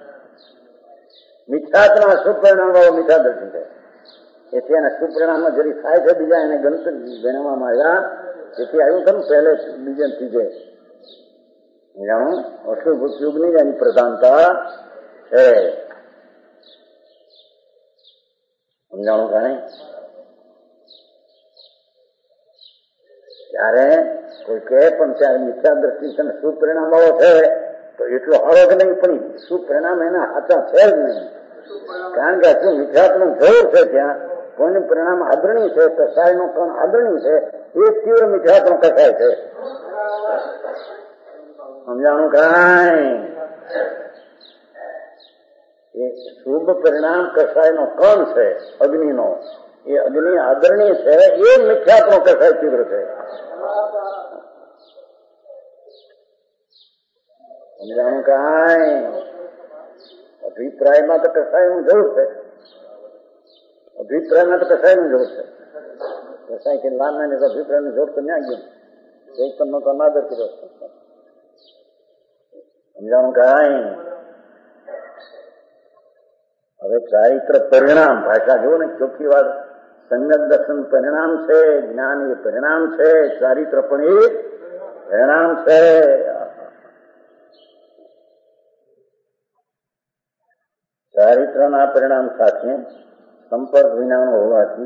મિથ્યાત્મા અશુભ પરિણામ વાળો મીઠા દ્રષ્ટિ છે. એથી એને શુભ પરિણામમાં જરી થાય છે, બીજા એને ગણવામાં આવ્યા. તેથી આવ્યું છે ને પહેલે બીજે ત્રીજે જાણો અશુભ ઉપયોગની એની પ્રધાનતા છે. સમજાણું કાંઈ? ત્યારે કોઈ કહે પણ ત્યારે મિથ્યા દ્રષ્ટિ છે ને શુભ પરિણામ વાળો છે તો એટલો સારો જ નહીં, પણ શુભ પરિણામ એના હાથા છે જ નહીં. કારણ કે શું મિથ્યાત્મક જરૂર છે, ત્યાં કોઈનું પરિણામ આદરણીય છે, કસાયનો પણ આદરણીય છે, એ તીવ્ર મિથ્યાત્મક કસાય છે. સમજાણું કાંઈ? એ શુભ પરિણામ કસાયનો કણ છે અગ્નિનો, એ અગ્નિ આદરણીય છે, એ મિથ્યાત્મક કસાય તીવ્ર છે. સમજાણું કાંઈ? અભિપ્રાયમાં તો કસાયનું જરૂર છે, અભિપ્રાયમાં તો કસાયનું જરૂર છે. કસાય કે લાલના અભિપ્રાયની જરૂર તો ન્યા ગયું, એક તમને તો અનાદર કર્યો. સમજાણું કાંઈ? હવે ચારિત્ર પરિણામ, ભાષા જુઓ ને ચોખ્ખી વાત, સંગત દર્શન પરિણામ છે, જ્ઞાન એ પરિણામ છે, ચારિત્ર પણ એ પરિણામ છે. ચારિત્રના પરિણામ સાથે સંપર્ક વિનાનો હોવાથી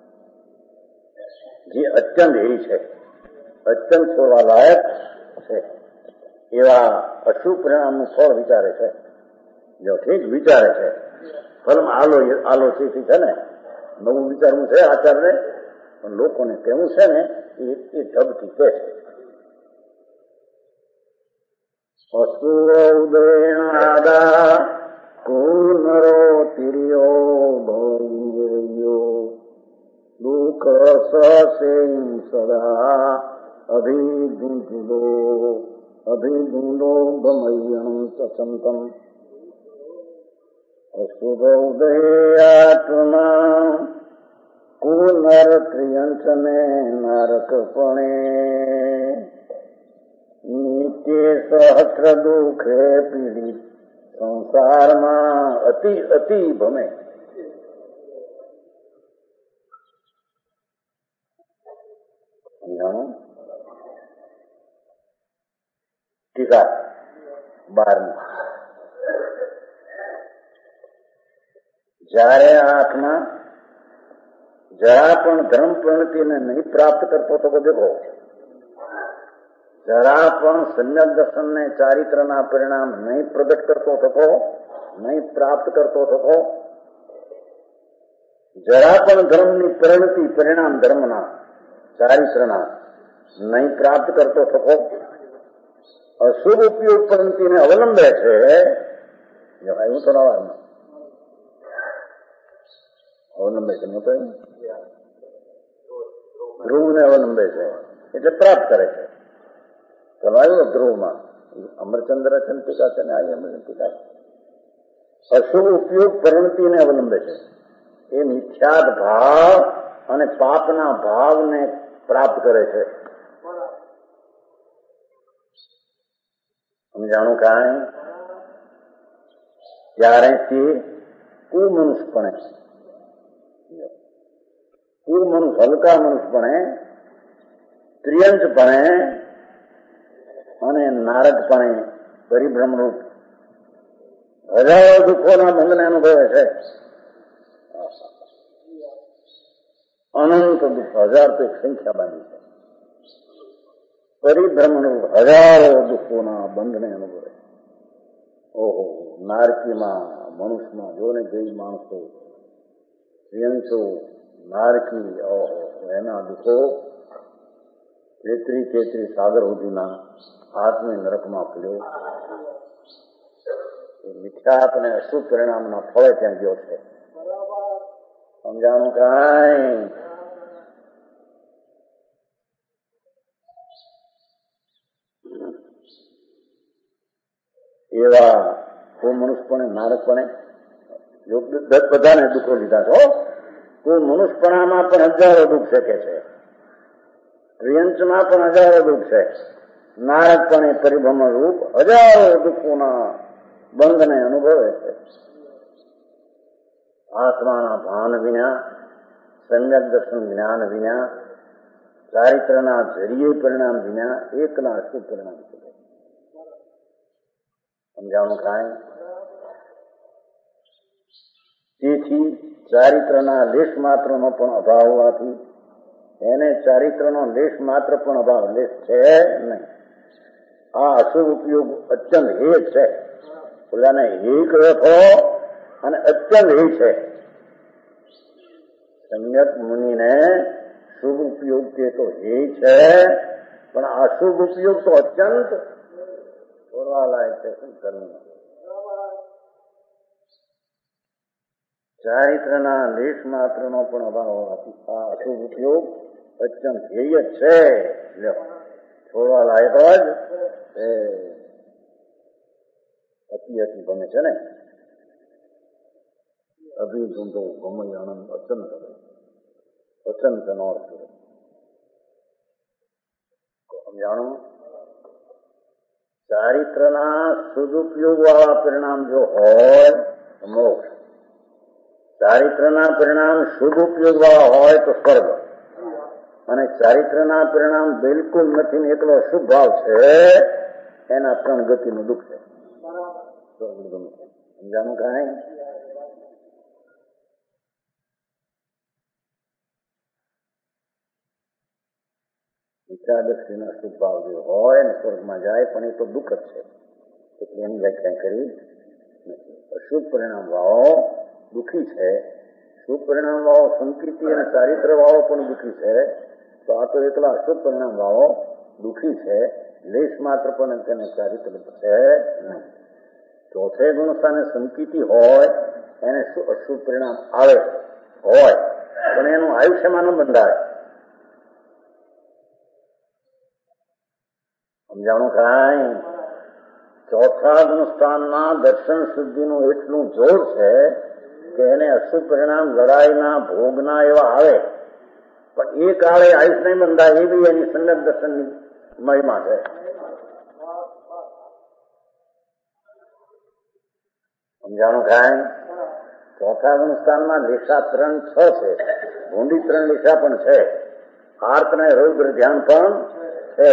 જે અત્યંત હેરી છે, અત્યંત છોડવા લાયક છે, એવા અશુભ પરિણામનું ફળ વિચારે છે. જો ઠીક વિચારે છે, ફલમાં આલોચિત છે ને, નવું વિચારવું છે આચારને, પણ લોકોને કેવું છે ને એ ઢબથી કે છે. અસુર ઉદયનાદા કુનરો તિર્યો ભૈર્યો દુઃખ સસે સદા અભિગુંડો ગમયણ ચંતમ અશુભ ઉદયાત્મા કુનર ત્રિયંચને નારકપણે નિત્ય સહસ્ર દુઃખે પીડિત સંસારમાં અતિ અતિ ભમે. ટીકા 12. જ્યારે આંખમાં જરા પણ ધર્મ પ્રવૃત્તિને નહીં પ્રાપ્ત કરતો તો દેખો, જરા પણ સમ્યક દર્શનને ચારિત્રના પરિણામ નહીં પ્રગટ કરતો થકો, નહીં પ્રાપ્ત કરતો થકો, જરા પણ ધર્મની પ્રવૃત્તિ પરિણામ ધર્મના ચારિત્રના નહીં પ્રાપ્ત કરતો થકો, અશુભ ઉપયોગ પ્રવૃત્તિને અવલંબે છે. એવું તો નવારમાં અવલંબે છે, ધ્રુવને અવલંબે છે એટલે પ્રાપ્ત કરે છે. ચલાવ્યું ધ્રુવમાં અમરચંદ્ર ચંતિકા છે ને આ અમરચંતિકા. અશુભ ઉપયોગ પ્રવૃત્તિને અવલંબે છે, એ મિથ્યાદ ભાવ અને પાપના ભાવને પ્રાપ્ત કરે છે. સમજાણું કાંઈ? ત્યારે તે કુમનુષ્યપણે, હલકા મનુષ્યપણે, ત્રિયંચપણે અને નારદપણે પરિભ્રમરૂપ હજારો દુઃખોના બંધને અનુભવે છે. અનંત દુઃખ, 1000 તો એક સંખ્યા બાંધી છે. પરિભ્રમરૂપ હજારો દુઃખોના બંધને અનુભવે. ઓહો, નારકીમાં મનુષ્યમાં જોને જેવી માણસો, ત્રિયંચો, નારકી, ઓહો, એના દુઃખો 33 સાગર સુધીના આત્મી નરકમાં પડ્યો. એ મિથ્યાત અને અશુભ પરિણામના ફળે ત્યાં ગયો છે. સમજાણું કાંઈ? એવા મનુષ્યપણે નારકપણે બધાને દુઃખો લીધા છો. મનુષ્યપણામાં પણ હજારો દુઃખ શકે છે. ત્રિયંચમાં પણ હજારો દુઃખ છે. નારદ પણ એ પરિભ્રમણ રૂપ હજારો દુઃખોના બંધને અનુભવે છે. આત્માના ભાન વિના, સમ્યક દર્શન જ્ઞાન વિના, ચારિત્રના જરીય પરિણામ વિના એકના અશુભ પરિણામ છે. સમજાવવાનું કાંઈ? તેથી ચારિત્રના લેશ માત્રનો પણ અભાવ હોવાથી એને ચારિત્રનો લેશ માત્ર પણ અભાવ લેશ છે નહીં. આ અશુભ ઉપયોગ અત્યંત હેય છે. બોલાને હેય કહો છો અને અત્યંત હેય છે. સમ્યક મુનિને શુભ ઉપયોગ તે તો હેય છે, પણ અશુભ ઉપયોગ તો અત્યંત છોડવા લાયક છે. શું કરવું? ચારિત્રના લેશ માત્રનો પણ અભાવ હોવાથી આ અશુભ ઉપયોગ અત્યંત હેય જ છે. છોડવા લાયક જ અતિ અતિ ગમે છે ને. અભિધૂંધો ગમય આનંદ અચંત અચંતનો અર્થ સમજાણું. ચારિત્રના સદુપયોગ વાળા પરિણામ જો હોય તો મોક્ષ, ચારિત્રના પરિણામ સદુપયોગ વાળા હોય તો સ્વર્ગ, અને ચારિત્રના પરિણામ બિલકુલ નથી ને એકલો શુભ ભાવ છે એના ત્રણ ગતિનું દુઃખ છે. સમજાણું કાંઈ? વિચારદર્શીના શુભ ભાવ જે હોય ને સ્વર્ગમાં જાય, પણ એ તો દુઃખ જ છે. એટલે એની વ્યાખ્યા કરી નથી. અશુભ પરિણામ વાળો દુઃખી છે, શુભ પરિણામ વાળો સંકૃતિ અને ચારિત્ર વાળો પણ દુઃખી છે. તો આ તો એકલા અશુભ પરિણામ વાળો દુઃખી છે. લેશ માત્ર પણ તેને ચારિત્ર છે નહીં. ચોથે ગુણ સ્થાને સંકૃતિ હોય એને અશુભ પરિણામ આવે હોય, પણ એનું આયુષ્યમાં ન બંધાય. સમજાણું કાંઈ? ચોથા ગુણસ્થાનના દર્શન શુદ્ધિનું એટલું જોર છે કે એને અશુભ પરિણામ લડાઈના ભોગના એવા આવે, પણ એ કાળે આયુષ નહીં બંધાય. એ બી એની સમ્યક દર્શનની મહિમા છે. સમજાણું કાંઈ? ચોથા ગુણસ્થાનમાં લેશા 3-6 છે, ભૂંડી 3 લેશા પણ છે, આર્ત ને રૌદ્ર ધ્યાન પણ છે.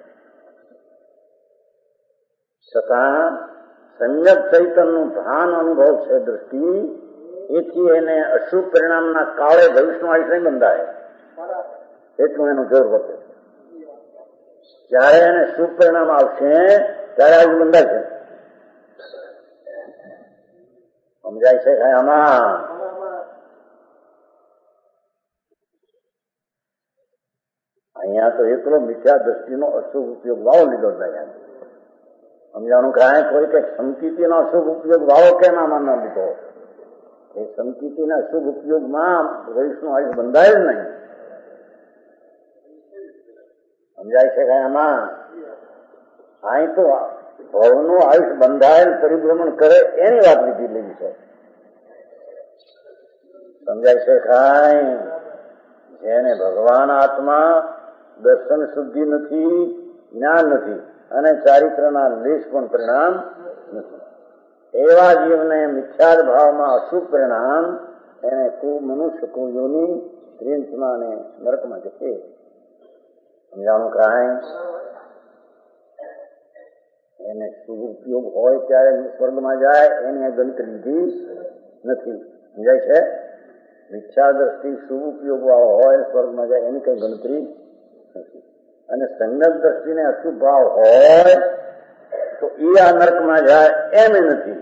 છતાં સમ્યક ચૈતનનું ભાન અનુભવ છે દ્રષ્ટિ, એથી એને અશુભ પરિણામના કાળે ભવિષ્યનું આયુષ નહીં બંધાય. એટલું એનું જોર વધે. જયારે એને શુભ પરિણામ આવશે ત્યારે આયુષ બંધાય છે. સમજાય છે કાંઈ આમાં? અહીંયા તો એકલો મિથ્યા દ્રષ્ટિનો અશુભ ઉપયોગ વાવો લીધો જાય. સમજાણું કાંઈ? કોઈ કે સંકિતિનો શુભ ઉપયોગ વાવો કેમ આમાં ન લીધો? એ સંકિતિના શુભ ઉપયોગમાં ભવિષ્યનું આયુષ બંધાય જ નહીં. સમજાય છે કાંઈ આમાં? અહીં તો ભવનું આયુષ બંધાય પરિભ્રમણ કરે એની વાત લીધી લેવી છે. સમજાય છે કાંઈ? જેને ભગવાન આત્મા દર્શન શુદ્ધિ નથી, જ્ઞાન નથી અને ચારિત્રના લેશ પણ પરિણામ નથી, એવા જીવને મિથ્યાદ ભાવમાં અશુભ પરિણામ એને મનુષ્ય કો યોની ત્રિંચમાં અને નરકમાં જશે. સમજાણું કાંઈ? એને શુભ ઉપયોગ હોય ત્યારે સ્વર્ગમાં જાય, એને ગણતરી લીધી નથી. સમજાય છે? મિથ્યા દ્રષ્ટિ શુભ ઉપયોગ વાળો હોય સ્વર્ગમાં જાય એની કઈ ગણતરી નથી. અને સમ્યક દ્રષ્ટિને અશુભ ભાવ હોય તો એ આ નરકમાં જાય એમ નથી.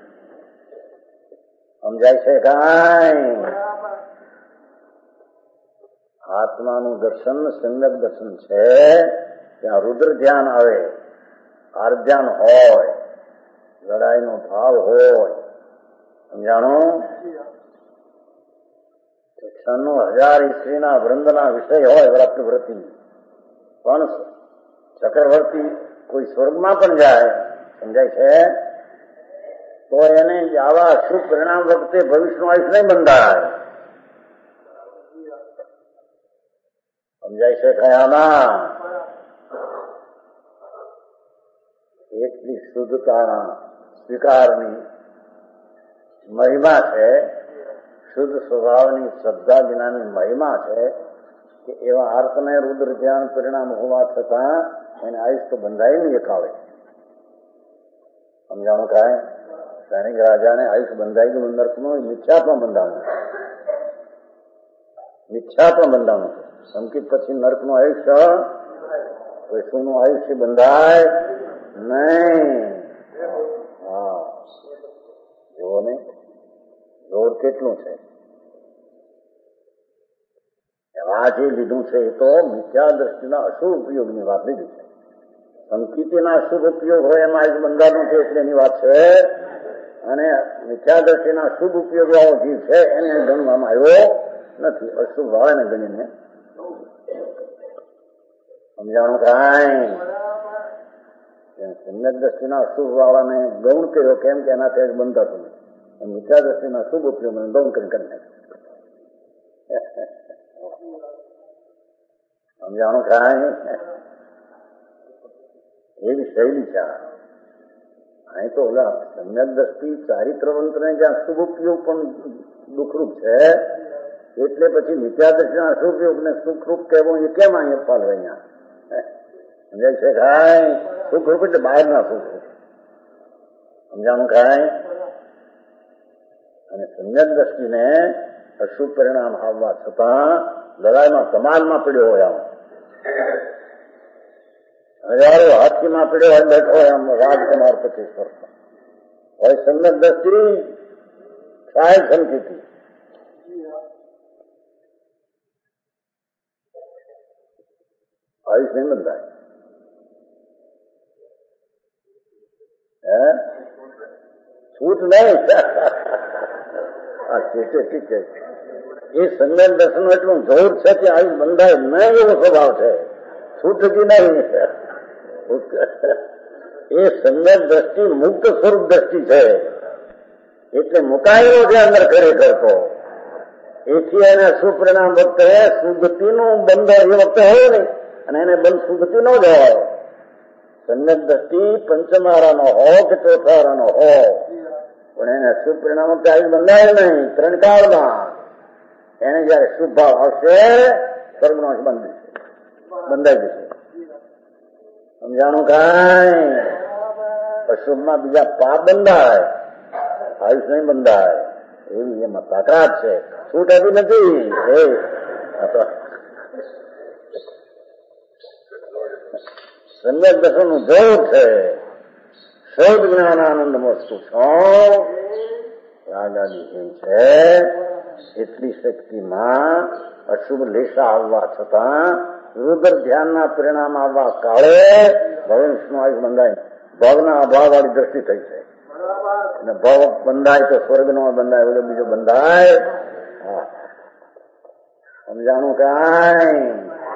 સમજાય છે કાંઈ? આત્માનું દર્શન સમ્યક દર્શન છે, ત્યાં રુદ્ર ધ્યાન આવે, આર ધ્યાન હોય, લડાઈનો ભાવ હોય. સમજાણું? શિક્ષણનું 1000 સ્ત્રીના વૃંદના વિષય હોય વ્રતવ્રતિ, પણ ચક્રવર્તી કોઈ સ્વર્ગમાં પણ જાય, સમજાય છે, તો એને આવા શુભ પરિણામ વખતે ભવિષ્યનું આયુષ નહીં બંધાય. સમજાય છે કયામાં એટલી શુદ્ધતાના સ્વીકારની મહિમા છે, શુદ્ધ સ્વભાવની શ્રદ્ધા વિનાની મહિમા છે કે એવા આર્તને રુદ્ર ધ્યાન પરિણામ હોવા છતાં એને આયુષ તો બંધાય નહીં એકાવે. સમજાણું કાંઈ? સૈનિક રાજાને આયુષ બંધાઈ ગયું નર્કનું, મિથ્યાત્મ બંધાણું, મિથ્યાત્મ બંધાણું. સંકિત પછી નર્કનું આયુષ્ય વિષ્ણુનું આયુષ્ય બંધાય નહીં. હા, જુઓ ને જોર કેટલું છે. આ જે લીધું છે એ તો મિથ્યા દ્રષ્ટિના અશુભ ઉપયોગની વાત લીધી છે. સંકિતિના અશુભ ઉપયોગ હોય એમાં આયુષ બંધાનું છે એટલે એની વાત છે, અને મિથ્યા દ્રષ્ટિના શુભ ઉપયોગ વાળો જીવ છે એને ગણવામાં આવ્યો નથી. અશુભ હોય ને ગણીને સમજાણું કાંઈ? સમ્યક દ્રષ્ટિના અશુભ વાળાને ગૌણ કર્યો કેમ કે એનાથી બંધાતું નથી. મિથ્યા દ્રષ્ટિના શુભ ઉપયોગ ગૌણ કરી નાખ્યું. સમજાણું કાંઈ? એવી શૈલી છે. અહીં તો ઓલા સમ્યક દ્રષ્ટિ ચારિત્રવંતને જ્યાં શુભ ઉપયોગ પણ દુઃખરૂપ છે એટલે પછી મિથ્યા દ્રષ્ટિના અશુભ ઉપયોગને સુખરૂપ કહેવો એ કેમ અહીંયા પાલવે? અહીંયા સમજાય છે કાંઈ? સુખરૂપ એટલે બહારના સુખરૂપ. સમજાણું કાંઈ? અને સમ્યક દ્રષ્ટિને અશુભ પરિણામ આવવા છતાં લડાઈમાં કમાલમાં પડ્યો હોય, આમ હજારો હાથીમાં પડ્યો હોય, બેઠો હોય આમ રાજકુમાર 25 વર્ષ હોય. સમ્યક દ્રષ્ટિ સાહેબ સંકિતી આયુષ નહીં બંધાય. છૂટ નહીં. ઠીક છે. એ સમ્યક દર્શન એટલું જોર છે કે આયુષ બંધાય નહીં એવો સ્વભાવ છે, છૂટતી નહીં. એ સમ્યક દ્રષ્ટિ મુક્ત સ્વરૂપ દ્રષ્ટિ છે એટલે મુકાયેલો છે અંદર ખરેખર તો. એથી એને સુપરિણામ વખતે શુદ્ધતિનું બંધ એ વખતે હોય નહીં અને એને બંધ શુદ્ધતિ ન જ હોય. સમ્યક દ્રષ્ટિ પંચમારાનો હો કે ચોથારાનો હો પણ એને સુપરિણામ વખતે આયુષ બંધાય નહીં. 3 કાળમાં એને જયારે શુભ ભાવ આવશે સ્વર્ગનો બંધાઈ જશે. સમજાણું કાંઈ? અશુભમાં બીજા પાપ બંધાય, આયુષ નહીં બંધાય. એવી એમાં તકરાર છે, છૂટ આપી નથી. સમ્યક દર્શનનું જોર છે. સૌદ જ્ઞાનાનંદ વસ્તુ છો રાગાદી એમ છે. એટલી શક્તિમાં અશુભ લેશા આવવા છતાં રુદ્ર ધ્યાનના પરિણામ આવવા કાળે ભવિષ્યનું આયુષ બંધાય. ભવના અભાવ વાળી દ્રષ્ટિ થઈ છે અને ભવ બંધાય તો સ્વર્ગનો બંધાય, બધો બીજો બંધાય. સમજાણું કાંઈ?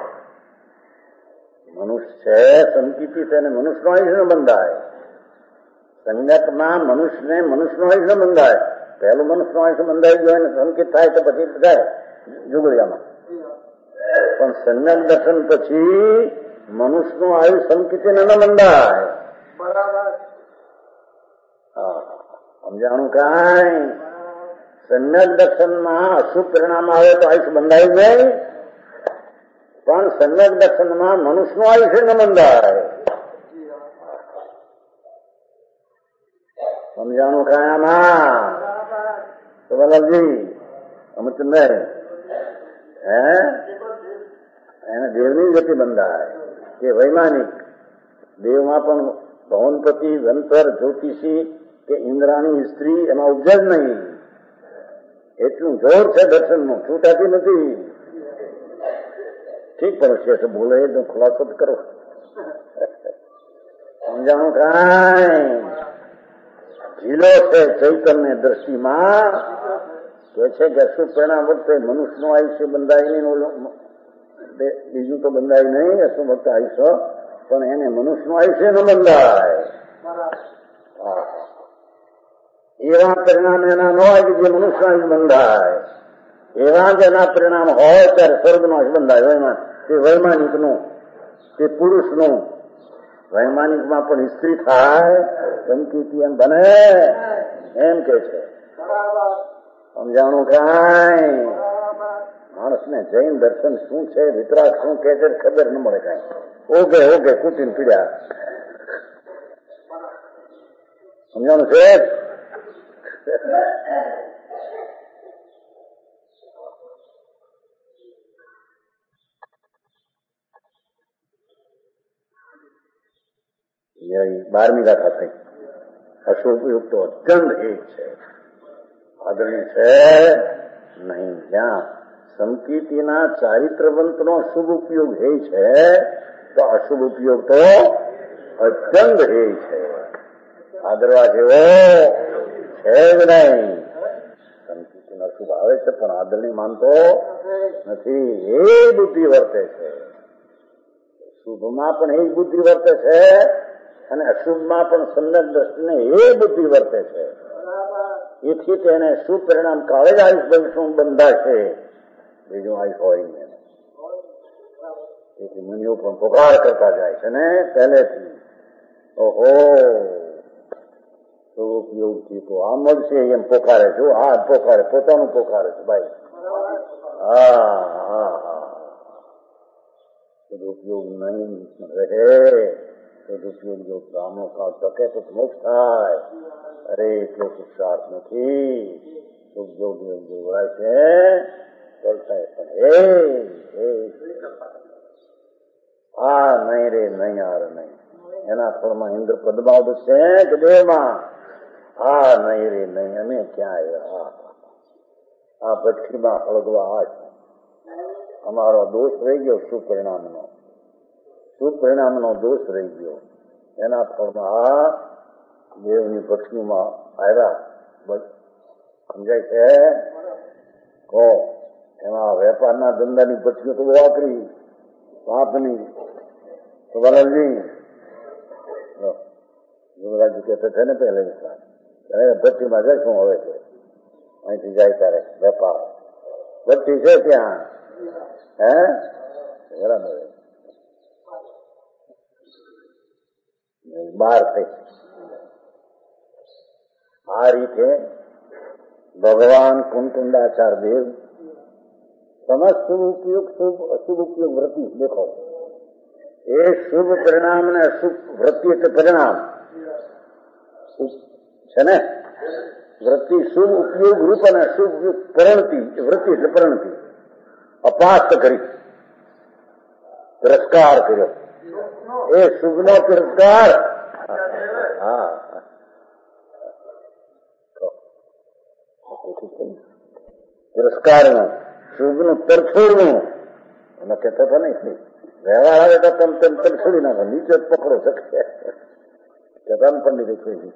મનુષ્ય છે સંકિતી છે અને મનુષ્યનો આયુષ્ય બંધાય. સંગતમાં મનુષ્યનો આયુષ્ય બંધાય. પહેલું મનુષ્યનો આયુષ્ય બંધાઈ ગયો અને સંકિત થાય તો પછી થાય જુગડિયામાં. પણ સમ્યક દર્શન પછી મનુષ્યનું આયુષ્ય સંકિતીને ન બંધાય. સમજાણું કાંઈ? સમ્યક દર્શનમાં અશુભ પરિણામ આવે તો આયુષ્ય બંધાય નહીં, પણ સમ્યક દર્શનમાં મનુષ્યનું આયુષ્ય ન બંધાય. સમજાણું કાંઈ? આમાં તો વલ્લભજી અમૃતભાઈ એને દેવની ગતિ બંધાય કે વૈમાનિક દેવમાં પણ ભવનપતિ, વંતર, જ્યોતિષી કે ઇન્દ્રાણી સ્ત્રી એમાં ઉપજે જ નહીં. એટલું જોર છે દર્શનનું, છૂટાતી નથી. ઠીક પડશે છે બોલે તો ખુલાસો કરો. સમજાણું કાંઈ? ઢીલો છે ચૈતન્ય દ્રષ્ટિમાં કે છે કે અશુભ પરિણામ વખતે મનુષ્યનું આયુષ્ય બંધાય નહીં, બીજું તો બંધાય નહીં અશુભ વખતે આયુષ્ય, પણ એને મનુષ્યનું આયુષ્ય ન બંધાય. એવા પરિણામ એના ન હોય કે જે મનુષ્ય આયુષ્ય બંધાય. એવા જ એના પરિણામ હોય ત્યારે સ્વર્ગનો આયુષ્ય બંધાય. તે વૈમાનિકનું, તે પુરુષનું. વૈમાનિકમાં પણ સ્ત્રી થાય, સંકીર્તિ એમ બને, એમ કે છે. સમજાણું કાંઈ માણસને જૈન દર્શન શું છે, વિતરાગ શું કે છે ખબર ન મળે કાંઈ. ઓગે કૂટીને પીડ્યા. સમજાણું છે? यही 12મી ગાથા થઈ. અશુભયુક્ત તો અત્યંત એક છે, આદરણીય છે નહીં. જ્યાં સંકીર્તિના ચારિત્રવંતનો શુભ ઉપયોગ હે છે, તો અશુભ ઉપયોગ તો અત્યંત હે છે. આદરવા જેવો છે જ નહીં. સંકીર્તિનો શુભ આવે છે પણ આદરણી માનતો નથી, એ બુદ્ધિ વર્તે છે. શુભમાં પણ એ બુદ્ધિ વર્તે છે અને અશુભમાં પણ સમ્યક દ્રષ્ટિને એ બુદ્ધિ વર્તે છે. એથી તેને શું પરિણામ કાળે જ આયુષ ભવિષ્ય બંધાશે, બીજું આયુષ હોય નહીં. તેથી મુનિઓ પણ પોકાર કરતા જાય છે ને પહેલેથી. ઓહો, ઉપયોગથી તો આ મળશે એમ પોકારે. જો આ પોકારે, પોતાનું પોકારે છે ભાઈ. સદુપયોગ નહીં રહે. સદુપયોગ જો બ્રાહ્મણો કાળ ટકે તો મોક્ષ થાય. અરે એટલો પુરુષાર્થ નથી. ઉપયોગ જોવાય છે થાય પણ આ નહીં રે નહીં, યાર નહીં. એના ફળમાં ઇન્દ્ર પદમાં છે કે દેહમાં. આ નહીં રે નહીં, અમે ક્યાં આવ્યા? આ ભઠ્ઠીમાં હળગવા આ અમારો દોષ રહી ગયો. સુપરિણામનો દોષ રહી ગયો. એના ફળમાં આ દેવની ભઠ્ઠીમાં આવ્યા. સમજાય છે? કહો, એમાં વેપારના ધંધાની ભઠ્ઠીઓ તો બહુ આકરી પાપની. તો વલલજી યુવરાજી કહેતા છે ને પહેલે ભઠ્ઠીમાં જાય શું હવે છે? અહીંથી જાય ત્યારે વેપાર ભઠ્ઠી છે ત્યાં. હે બરાબર. બહાર થઈ આ રીતે ભગવાન કુંકુંડાચાર્ય દેવ સમસ્ત શુભ ઉપયોગ, શુભ અશુભ ઉપયોગ વૃત્તિ. દેખો, એ શુભ પરિણામ અને અશુભ વૃત્તિ એટલે પરિણામ છે ને. વૃત્તિ શુભ ઉપયોગ રૂપ અને અશુભ ઉપયોગ પરિણતિ. વૃત્તિ એટલે પરિણતિ. અપાસ્ત કરી, તિરસ્કાર કર્યો. એ શુભનો તિરસ્કાર. હા, તિરસ્કારનું, શુભનું તરછોડવું. એને કહેતા હતા નહીં, વ્યવહાર આવે તો તમે તરછોડી નાખો, નીચે પકડો શકે. કહેતા પંડિત છોડી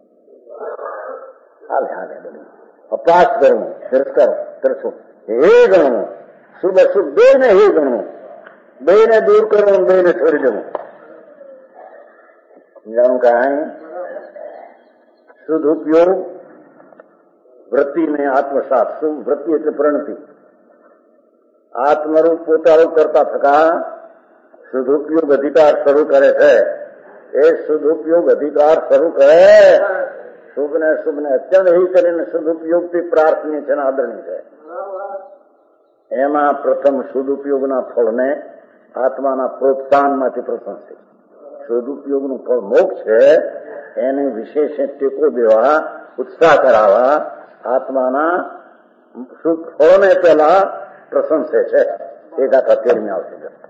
હાલે હાલે બધું. અપાસ કરવું, તિરસ્કાર, તરછોડ, હે ગણવું. શુભ અશુભ બે ને હે ગણવું. બે ને દૂર કરવું, બે ને છોડી દેવું. સમજાણું કાંઈ? શુદ્ધ ઉપયોગ વૃત્તિને આત્મસાત. શુભ વૃત્તિ એટલે પ્રણતિ. આત્મરૂપ પોતારૂપ કરતા થતા શુદ્ધોપયોગ અધિકાર શરૂ કરે છે. એ શુદ્ધોપયોગ અધિકાર શરૂ કરે. શુભ ને અશુભ ને અત્યંત એ કરીને શુદ્ધોપયોગથી પ્રાર્થનીય છે ને આદરણીય છે. એમાં પ્રથમ શુદ્ધોપયોગના ફળને આત્માના પ્રોત્સાહનમાંથી પ્રસન્ન છે. શુદ્ધોપયોગનું ફળ મોક્ષ છે. એને વિશેષ ટેકો દેવા, ઉત્સાહ કરાવવા આત્માના શુદ્ધ ફળને પહેલા પ્રશંસે છે. એ ગાથા 13મી આવશે.